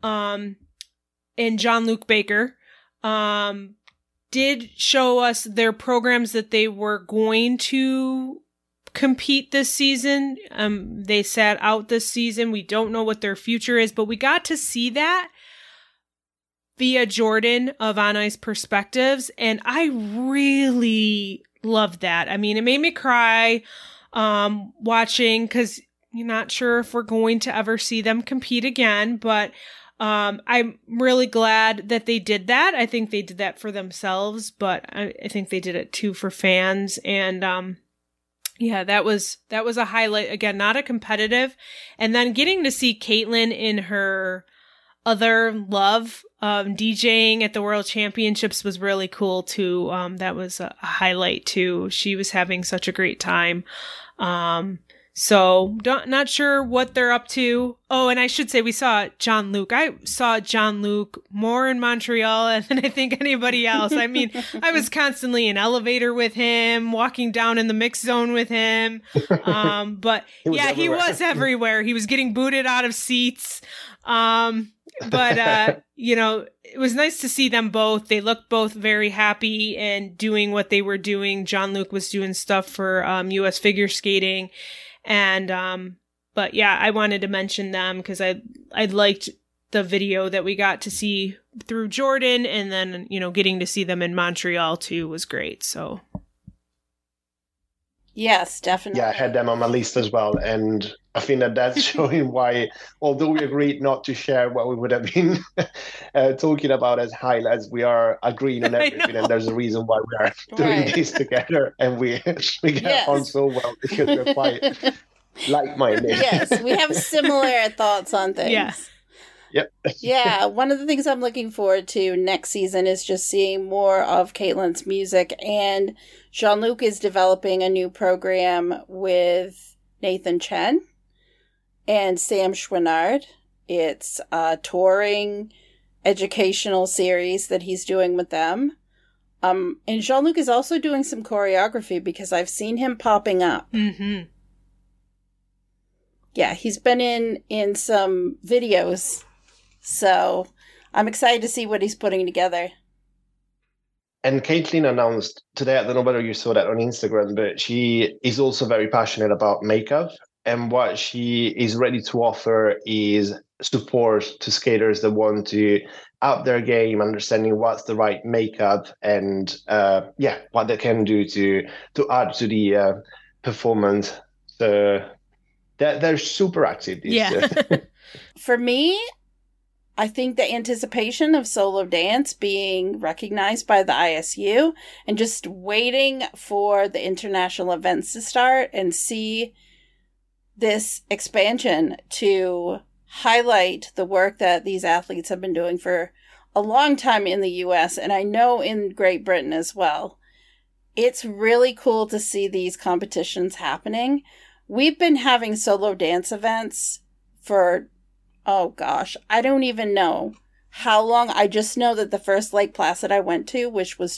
and Jean-Luc Baker, did show us their programs that they were going to compete this season. They sat out this season. We don't know what their future is, but we got to see that via Jordan of On Ice Perspectives, and I really loved that. I mean, it made me cry watching, because you're not sure if we're going to ever see them compete again, but I'm really glad that they did that. I think they did that for themselves, but I think they did it too for fans. And yeah, that was a highlight. Again, not a competitive. And then getting to see Caitlin in her other love, DJing at the World Championships was really cool too. That was a highlight too. She was having such a great time. So not sure what they're up to. Oh, and I should say we saw Jean-Luc. I saw Jean-Luc more in Montreal than I think anybody else. I mean, I was constantly in elevator with him, walking down in the mix zone with him. But yeah, he was everywhere. He was getting booted out of seats. But you know, it was nice to see them both. They looked both very happy and doing what they were doing. Jean-Luc was doing stuff for US figure skating. And, but yeah, I wanted to mention them because I liked the video that we got to see through Jordan, and then, you know, getting to see them in Montreal too was great. So. Yes, definitely. Yeah, I had them on my list as well. And I think that's showing why, although we agreed not to share what we would have been talking about as highlights, we are agreeing on everything. And there's a reason why we are doing this together. And we get on so well because we're quite like-minded. Yes, we have similar thoughts on things. Yes. Yep. Yeah, one of the things I'm looking forward to next season is just seeing more of Caitlin's music. And Jean-Luc is developing a new program with Nathan Chen. and Sam Schwinnard. It's a touring educational series that he's doing with them. And Jean-Luc is also doing some choreography because I've seen him popping up. Mm-hmm. Yeah, he's been in some videos. So I'm excited to see what he's putting together. And Caitlin announced today, I don't know whether you saw that on Instagram, but she is also very passionate about makeup. And what she is ready to offer is support to skaters that want to up their game, understanding what's the right makeup and what they can do to add to the performance. So they're super active these days. For me, I think the anticipation of solo dance being recognized by the ISU and just waiting for the international events to start and see this expansion to highlight the work that these athletes have been doing for a long time in the US, and I know in Great Britain as well. It's really cool to see these competitions happening. We've been having solo dance events for, oh gosh, I don't even know how long. I just know that the first Lake Placid I went to, which was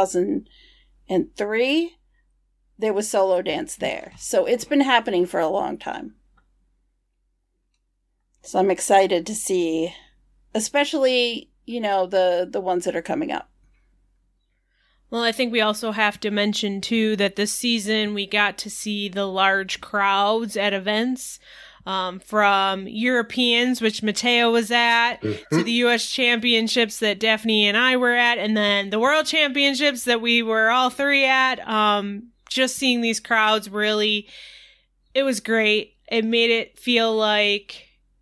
2003, there was solo dance there. So it's been happening for a long time. So I'm excited to see, especially, the ones that are coming up. Well, I think we also have to mention, too, that this season we got to see the large crowds at events, from Europeans, which Mateo was at, to the U.S. Championships that Daphne and I were at, and then the World Championships that we were all three at. Just seeing these crowds, really, it was great. It made it feel like,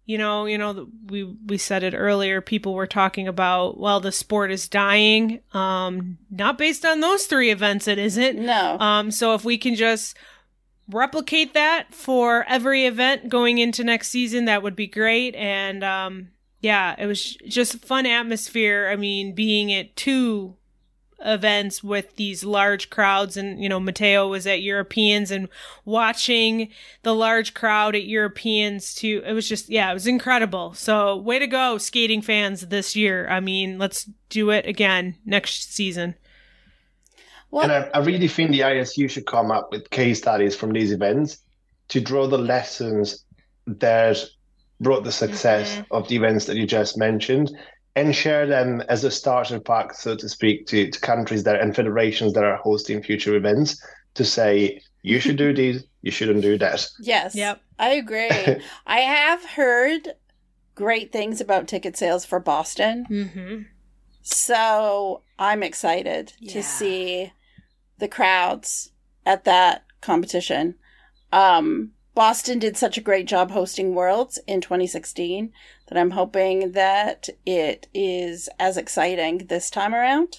we said it earlier, people were talking about, well, the sport is dying. Not based on those three events, it isn't. No. So if we can just replicate that for every event going into next season, that would be great. And it was just a fun atmosphere. I mean, being at two events with these large crowds, and Mateo was at Europeans and watching the large crowd at Europeans too. It was just, it was incredible. So way to go, skating fans, this year. I mean, let's do it again next season. And I really think the ISU should come up with case studies from these events to draw the lessons that brought the success of the events that you just mentioned, and share them as a starter pack, so to speak, to countries that and federations that are hosting future events, to say, you should do these, you shouldn't do that. Yes. Yep. I agree. I have heard great things about ticket sales for Boston. Mm-hmm. So I'm excited to see the crowds at that competition. Boston did such a great job hosting Worlds in 2016 that I'm hoping that it is as exciting this time around.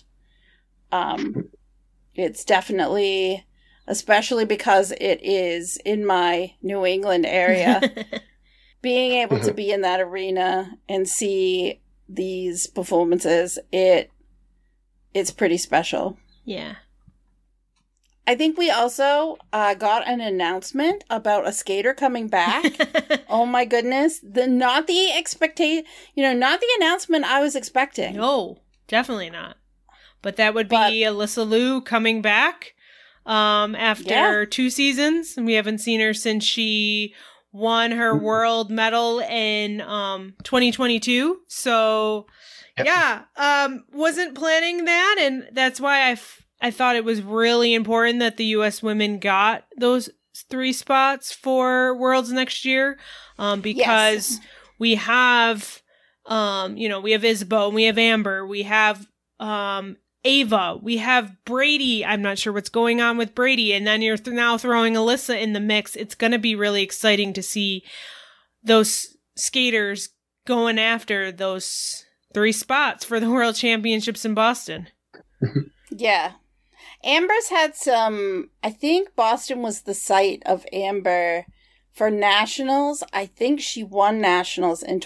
It's definitely, especially because it is in my New England area, being able to be in that arena and see these performances, it's pretty special. Yeah. I think we also got an announcement about a skater coming back. Oh my goodness. Not the announcement I was expecting. No, definitely not. But that would be Alyssa Liu coming back after 2 seasons. And we haven't seen her since she won her world medal in 2022. So, wasn't planning that. And that's why I thought it was really important that the U.S. women got those 3 spots for Worlds next year, because we have, we have Isabeau, we have Amber, we have Ava, we have Brady. I'm not sure what's going on with Brady, and then you're now throwing Alyssa in the mix. It's going to be really exciting to see those skaters going after those 3 spots for the World Championships in Boston. Yeah. Amber's had some, I think Boston was the site of Amber for nationals. I think she won nationals in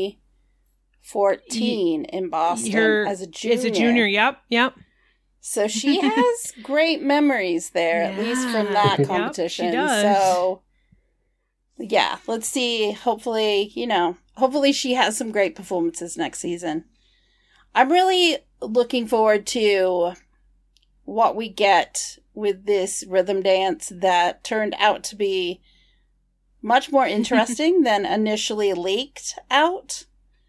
2014 in Boston as a junior. As a junior, yep. So she has great memories there, at least from that competition. Yep, she does. So, Yeah, let's see. Hopefully, hopefully she has some great performances next season. I'm really looking forward to what we get with this rhythm dance that turned out to be much more interesting than initially leaked out.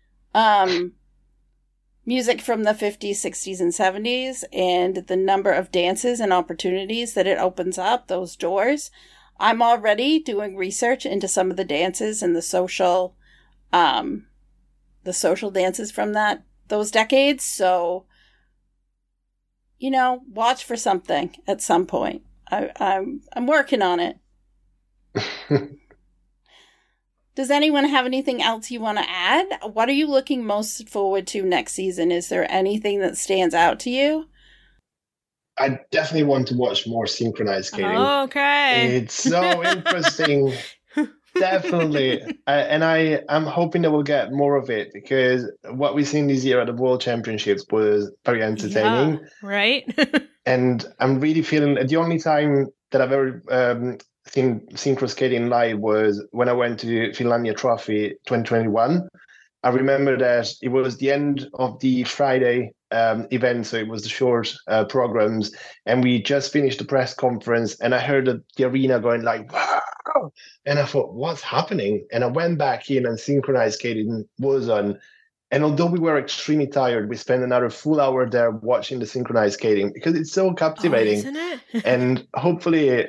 Music from the 50s, 60s, and 70s, and the number of dances and opportunities that it opens up, those doors. I'm already doing research into some of the dances and the social dances from those decades. So, watch for something at some point. I'm working on it. Does anyone have anything else you want to add? What are you looking most forward to next season? Is there anything that stands out to you? I definitely want to watch more synchronized skating. Okay. It's so interesting. Definitely. I'm hoping that we'll get more of it, because what we've seen this year at the World Championships was very entertaining. Yeah, right? And I'm really feeling the only time that I've ever seen synchro skating live was when I went to Finlandia Trophy 2021. I remember that it was the end of the Friday event, so it was the short programs, and we just finished the press conference, and I heard the arena going like, wow! And I thought, what's happening? And I went back in, and synchronized skating was on. And although we were extremely tired, we spent another full hour there watching the synchronized skating because it's so captivating. Isn't it? And hopefully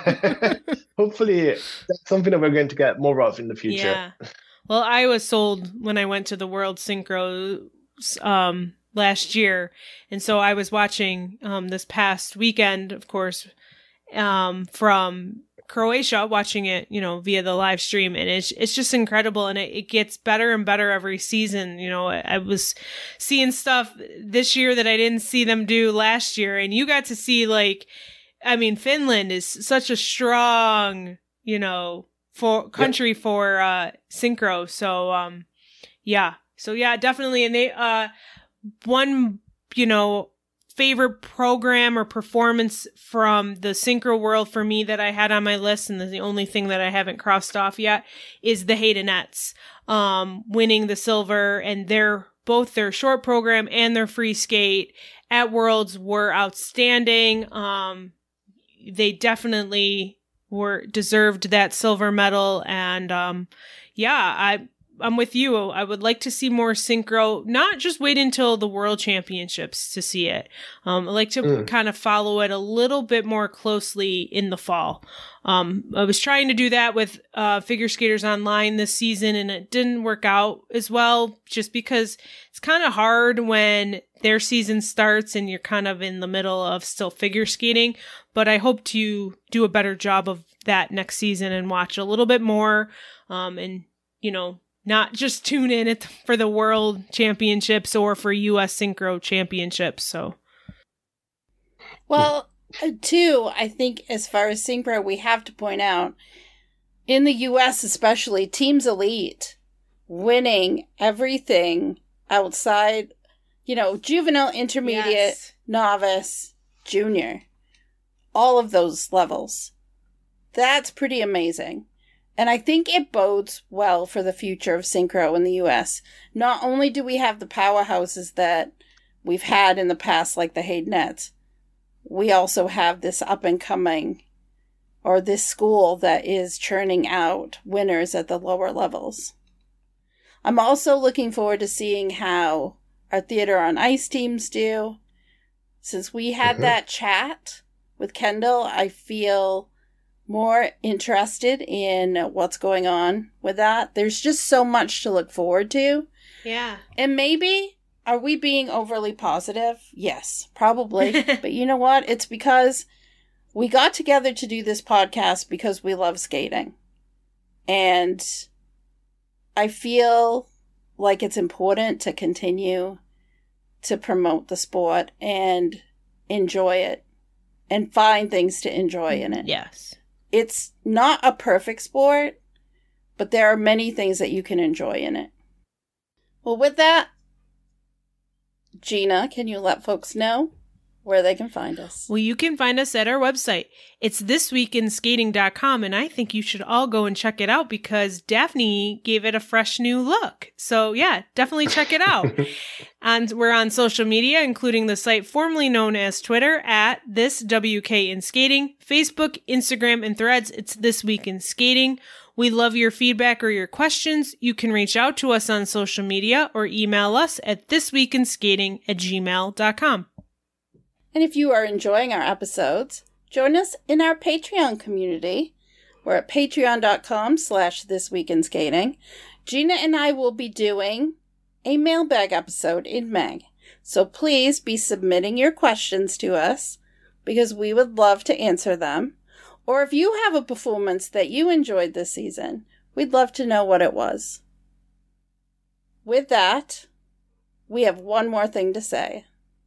that's something that we're going to get more of in the future. Yeah. Well, I was sold when I went to the World Synchro last year. And so I was watching this past weekend, of course, from Croatia, watching it, via the live stream, and it's just incredible, and it gets better and better every season. I was seeing stuff this year that I didn't see them do last year, and you got to see Finland is such a strong, for country for synchro. So definitely, and they one favorite program or performance from the synchro world for me that I had on my list, and the only thing that I haven't crossed off yet, is the Haydenettes winning the silver, and both their short program and their free skate at Worlds were outstanding. They definitely deserved that silver medal, and I'm with you. I would like to see more synchro, not just wait until the World Championships to see it. I like to kind of follow it a little bit more closely in the fall. I was trying to do that with Figure Skaters Online this season, and it didn't work out as well, just because it's kind of hard when their season starts and you're kind of in the middle of still figure skating. But I hope to do a better job of that next season and watch a little bit more, and not just tune in for the World Championships or for U.S. Synchro Championships. So, well, too, I think as far as synchro, we have to point out, in the U.S. especially, Teams Elite winning everything outside, juvenile, intermediate, yes, novice, junior, all of those levels. That's pretty amazing. And I think it bodes well for the future of synchro in the U.S. Not only do we have the powerhouses that we've had in the past, like the Haydenettes, we also have this up-and-coming, or this school that is churning out winners at the lower levels. I'm also looking forward to seeing how our Theater on Ice teams do. Since we had that chat with Kendall, I feel more interested in what's going on with that. There's just so much to look forward to. Yeah. And maybe, are we being overly positive? Yes, probably. But you know what? It's because we got together to do this podcast because we love skating. And I feel like it's important to continue to promote the sport and enjoy it and find things to enjoy in it. Yes. It's not a perfect sport, but there are many things that you can enjoy in it. Well, with that, Gina, can you let folks know where they can find us. Well, you can find us at our website. It's thisweekinskating.com, and I think you should all go and check it out because Daphne gave it a fresh new look. So yeah, definitely check it out. And we're on social media, including the site formerly known as Twitter at ThisWKInSkating, Facebook, Instagram, and Threads. It's This Week in Skating. We love your feedback or your questions. You can reach out to us on social media or email us at thisweekinskating@gmail.com. And if you are enjoying our episodes, join us in our Patreon community. We're at patreon.com/thisweekinskating. Gina and I will be doing a mailbag episode in May. So please be submitting your questions to us because we would love to answer them. Or if you have a performance that you enjoyed this season, we'd love to know what it was. With that, we have one more thing to say.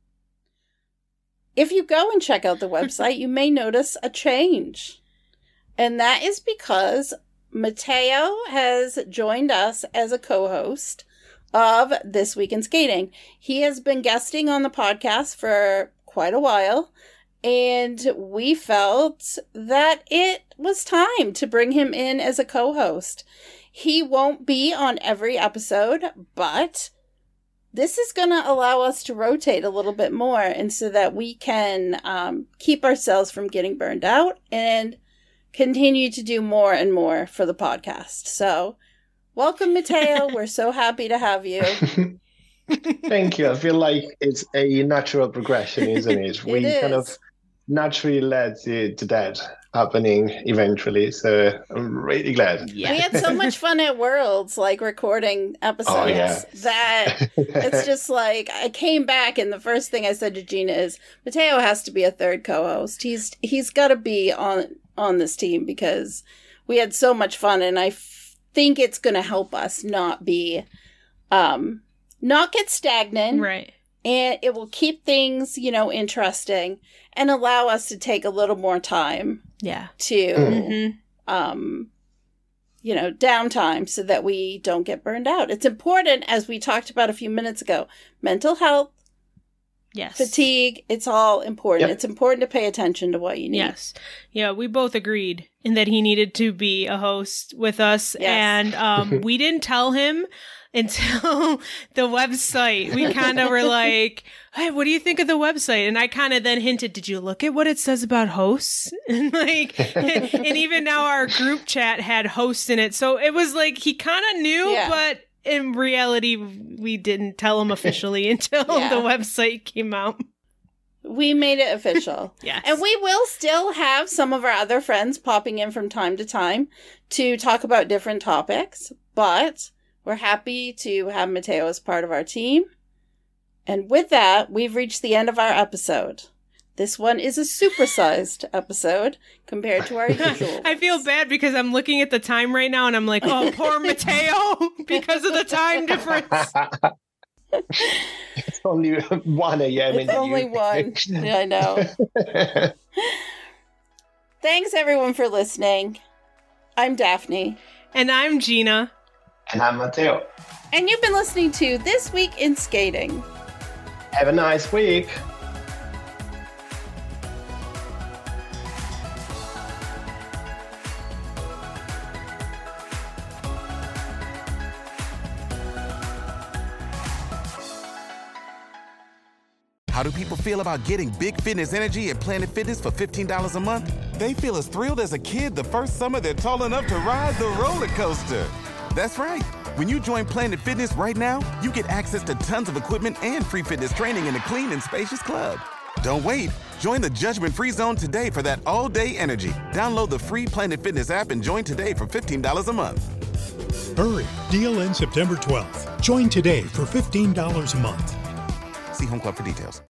If you go and check out the website, you may notice a change. And that is because Mateo has joined us as a co-host of This Week in Skating. He has been guesting on the podcast for quite a while, and we felt that it was time to bring him in as a co-host. He won't be on every episode, but this is going to allow us to rotate a little bit more and so that we can keep ourselves from getting burned out and continue to do more and more for the podcast. So welcome, Mateo. We're so happy to have you. Thank you. I feel like it's a natural progression, isn't it? We kind of naturally led to that happening eventually. So I'm really glad. Yeah. We had so much fun at Worlds, like recording episodes, that it's just like I came back and the first thing I said to Gina is Mateo has to be a third co-host. He's got to be on this team because we had so much fun, and I think it's going to help us not get stagnant. Right. And it will keep things, interesting and allow us to take a little more time. Yeah. To, downtime so that we don't get burned out. It's important, as we talked about a few minutes ago, mental health, fatigue, it's all important. Yep. It's important to pay attention to what you need. Yes. Yeah, we both agreed in that he needed to be a host with us. Yes. And we didn't tell him until the website. We kind of were like, hey, what do you think of the website? And I kind of then hinted, did you look at what it says about hosts? And and even now our group chat had hosts in it. So it was like he kind of knew, but in reality, we didn't tell him officially until the website came out. We made it official. Yes. And we will still have some of our other friends popping in from time to time to talk about different topics, but we're happy to have Mateo as part of our team. And with that, we've reached the end of our episode. This one is a supersized episode compared to our usual. I feel bad because I'm looking at the time right now and I'm like, oh, poor Mateo, because of the time difference. It's only 1 a.m. It's only 1. Yeah, I know. Thanks, everyone, for listening. I'm Daphne. And I'm Gina. And I'm Mateo. And you've been listening to This Week in Skating. Have a nice week. How do people feel about getting big fitness energy at Planet Fitness for $15 a month? They feel as thrilled as a kid the first summer they're tall enough to ride the roller coaster. That's right. When you join Planet Fitness right now, you get access to tons of equipment and free fitness training in a clean and spacious club. Don't wait. Join the judgment-free zone today for that all-day energy. Download the free Planet Fitness app and join today for $15 a month. Hurry. Deal ends September 12th. Join today for $15 a month. See Home Club for details.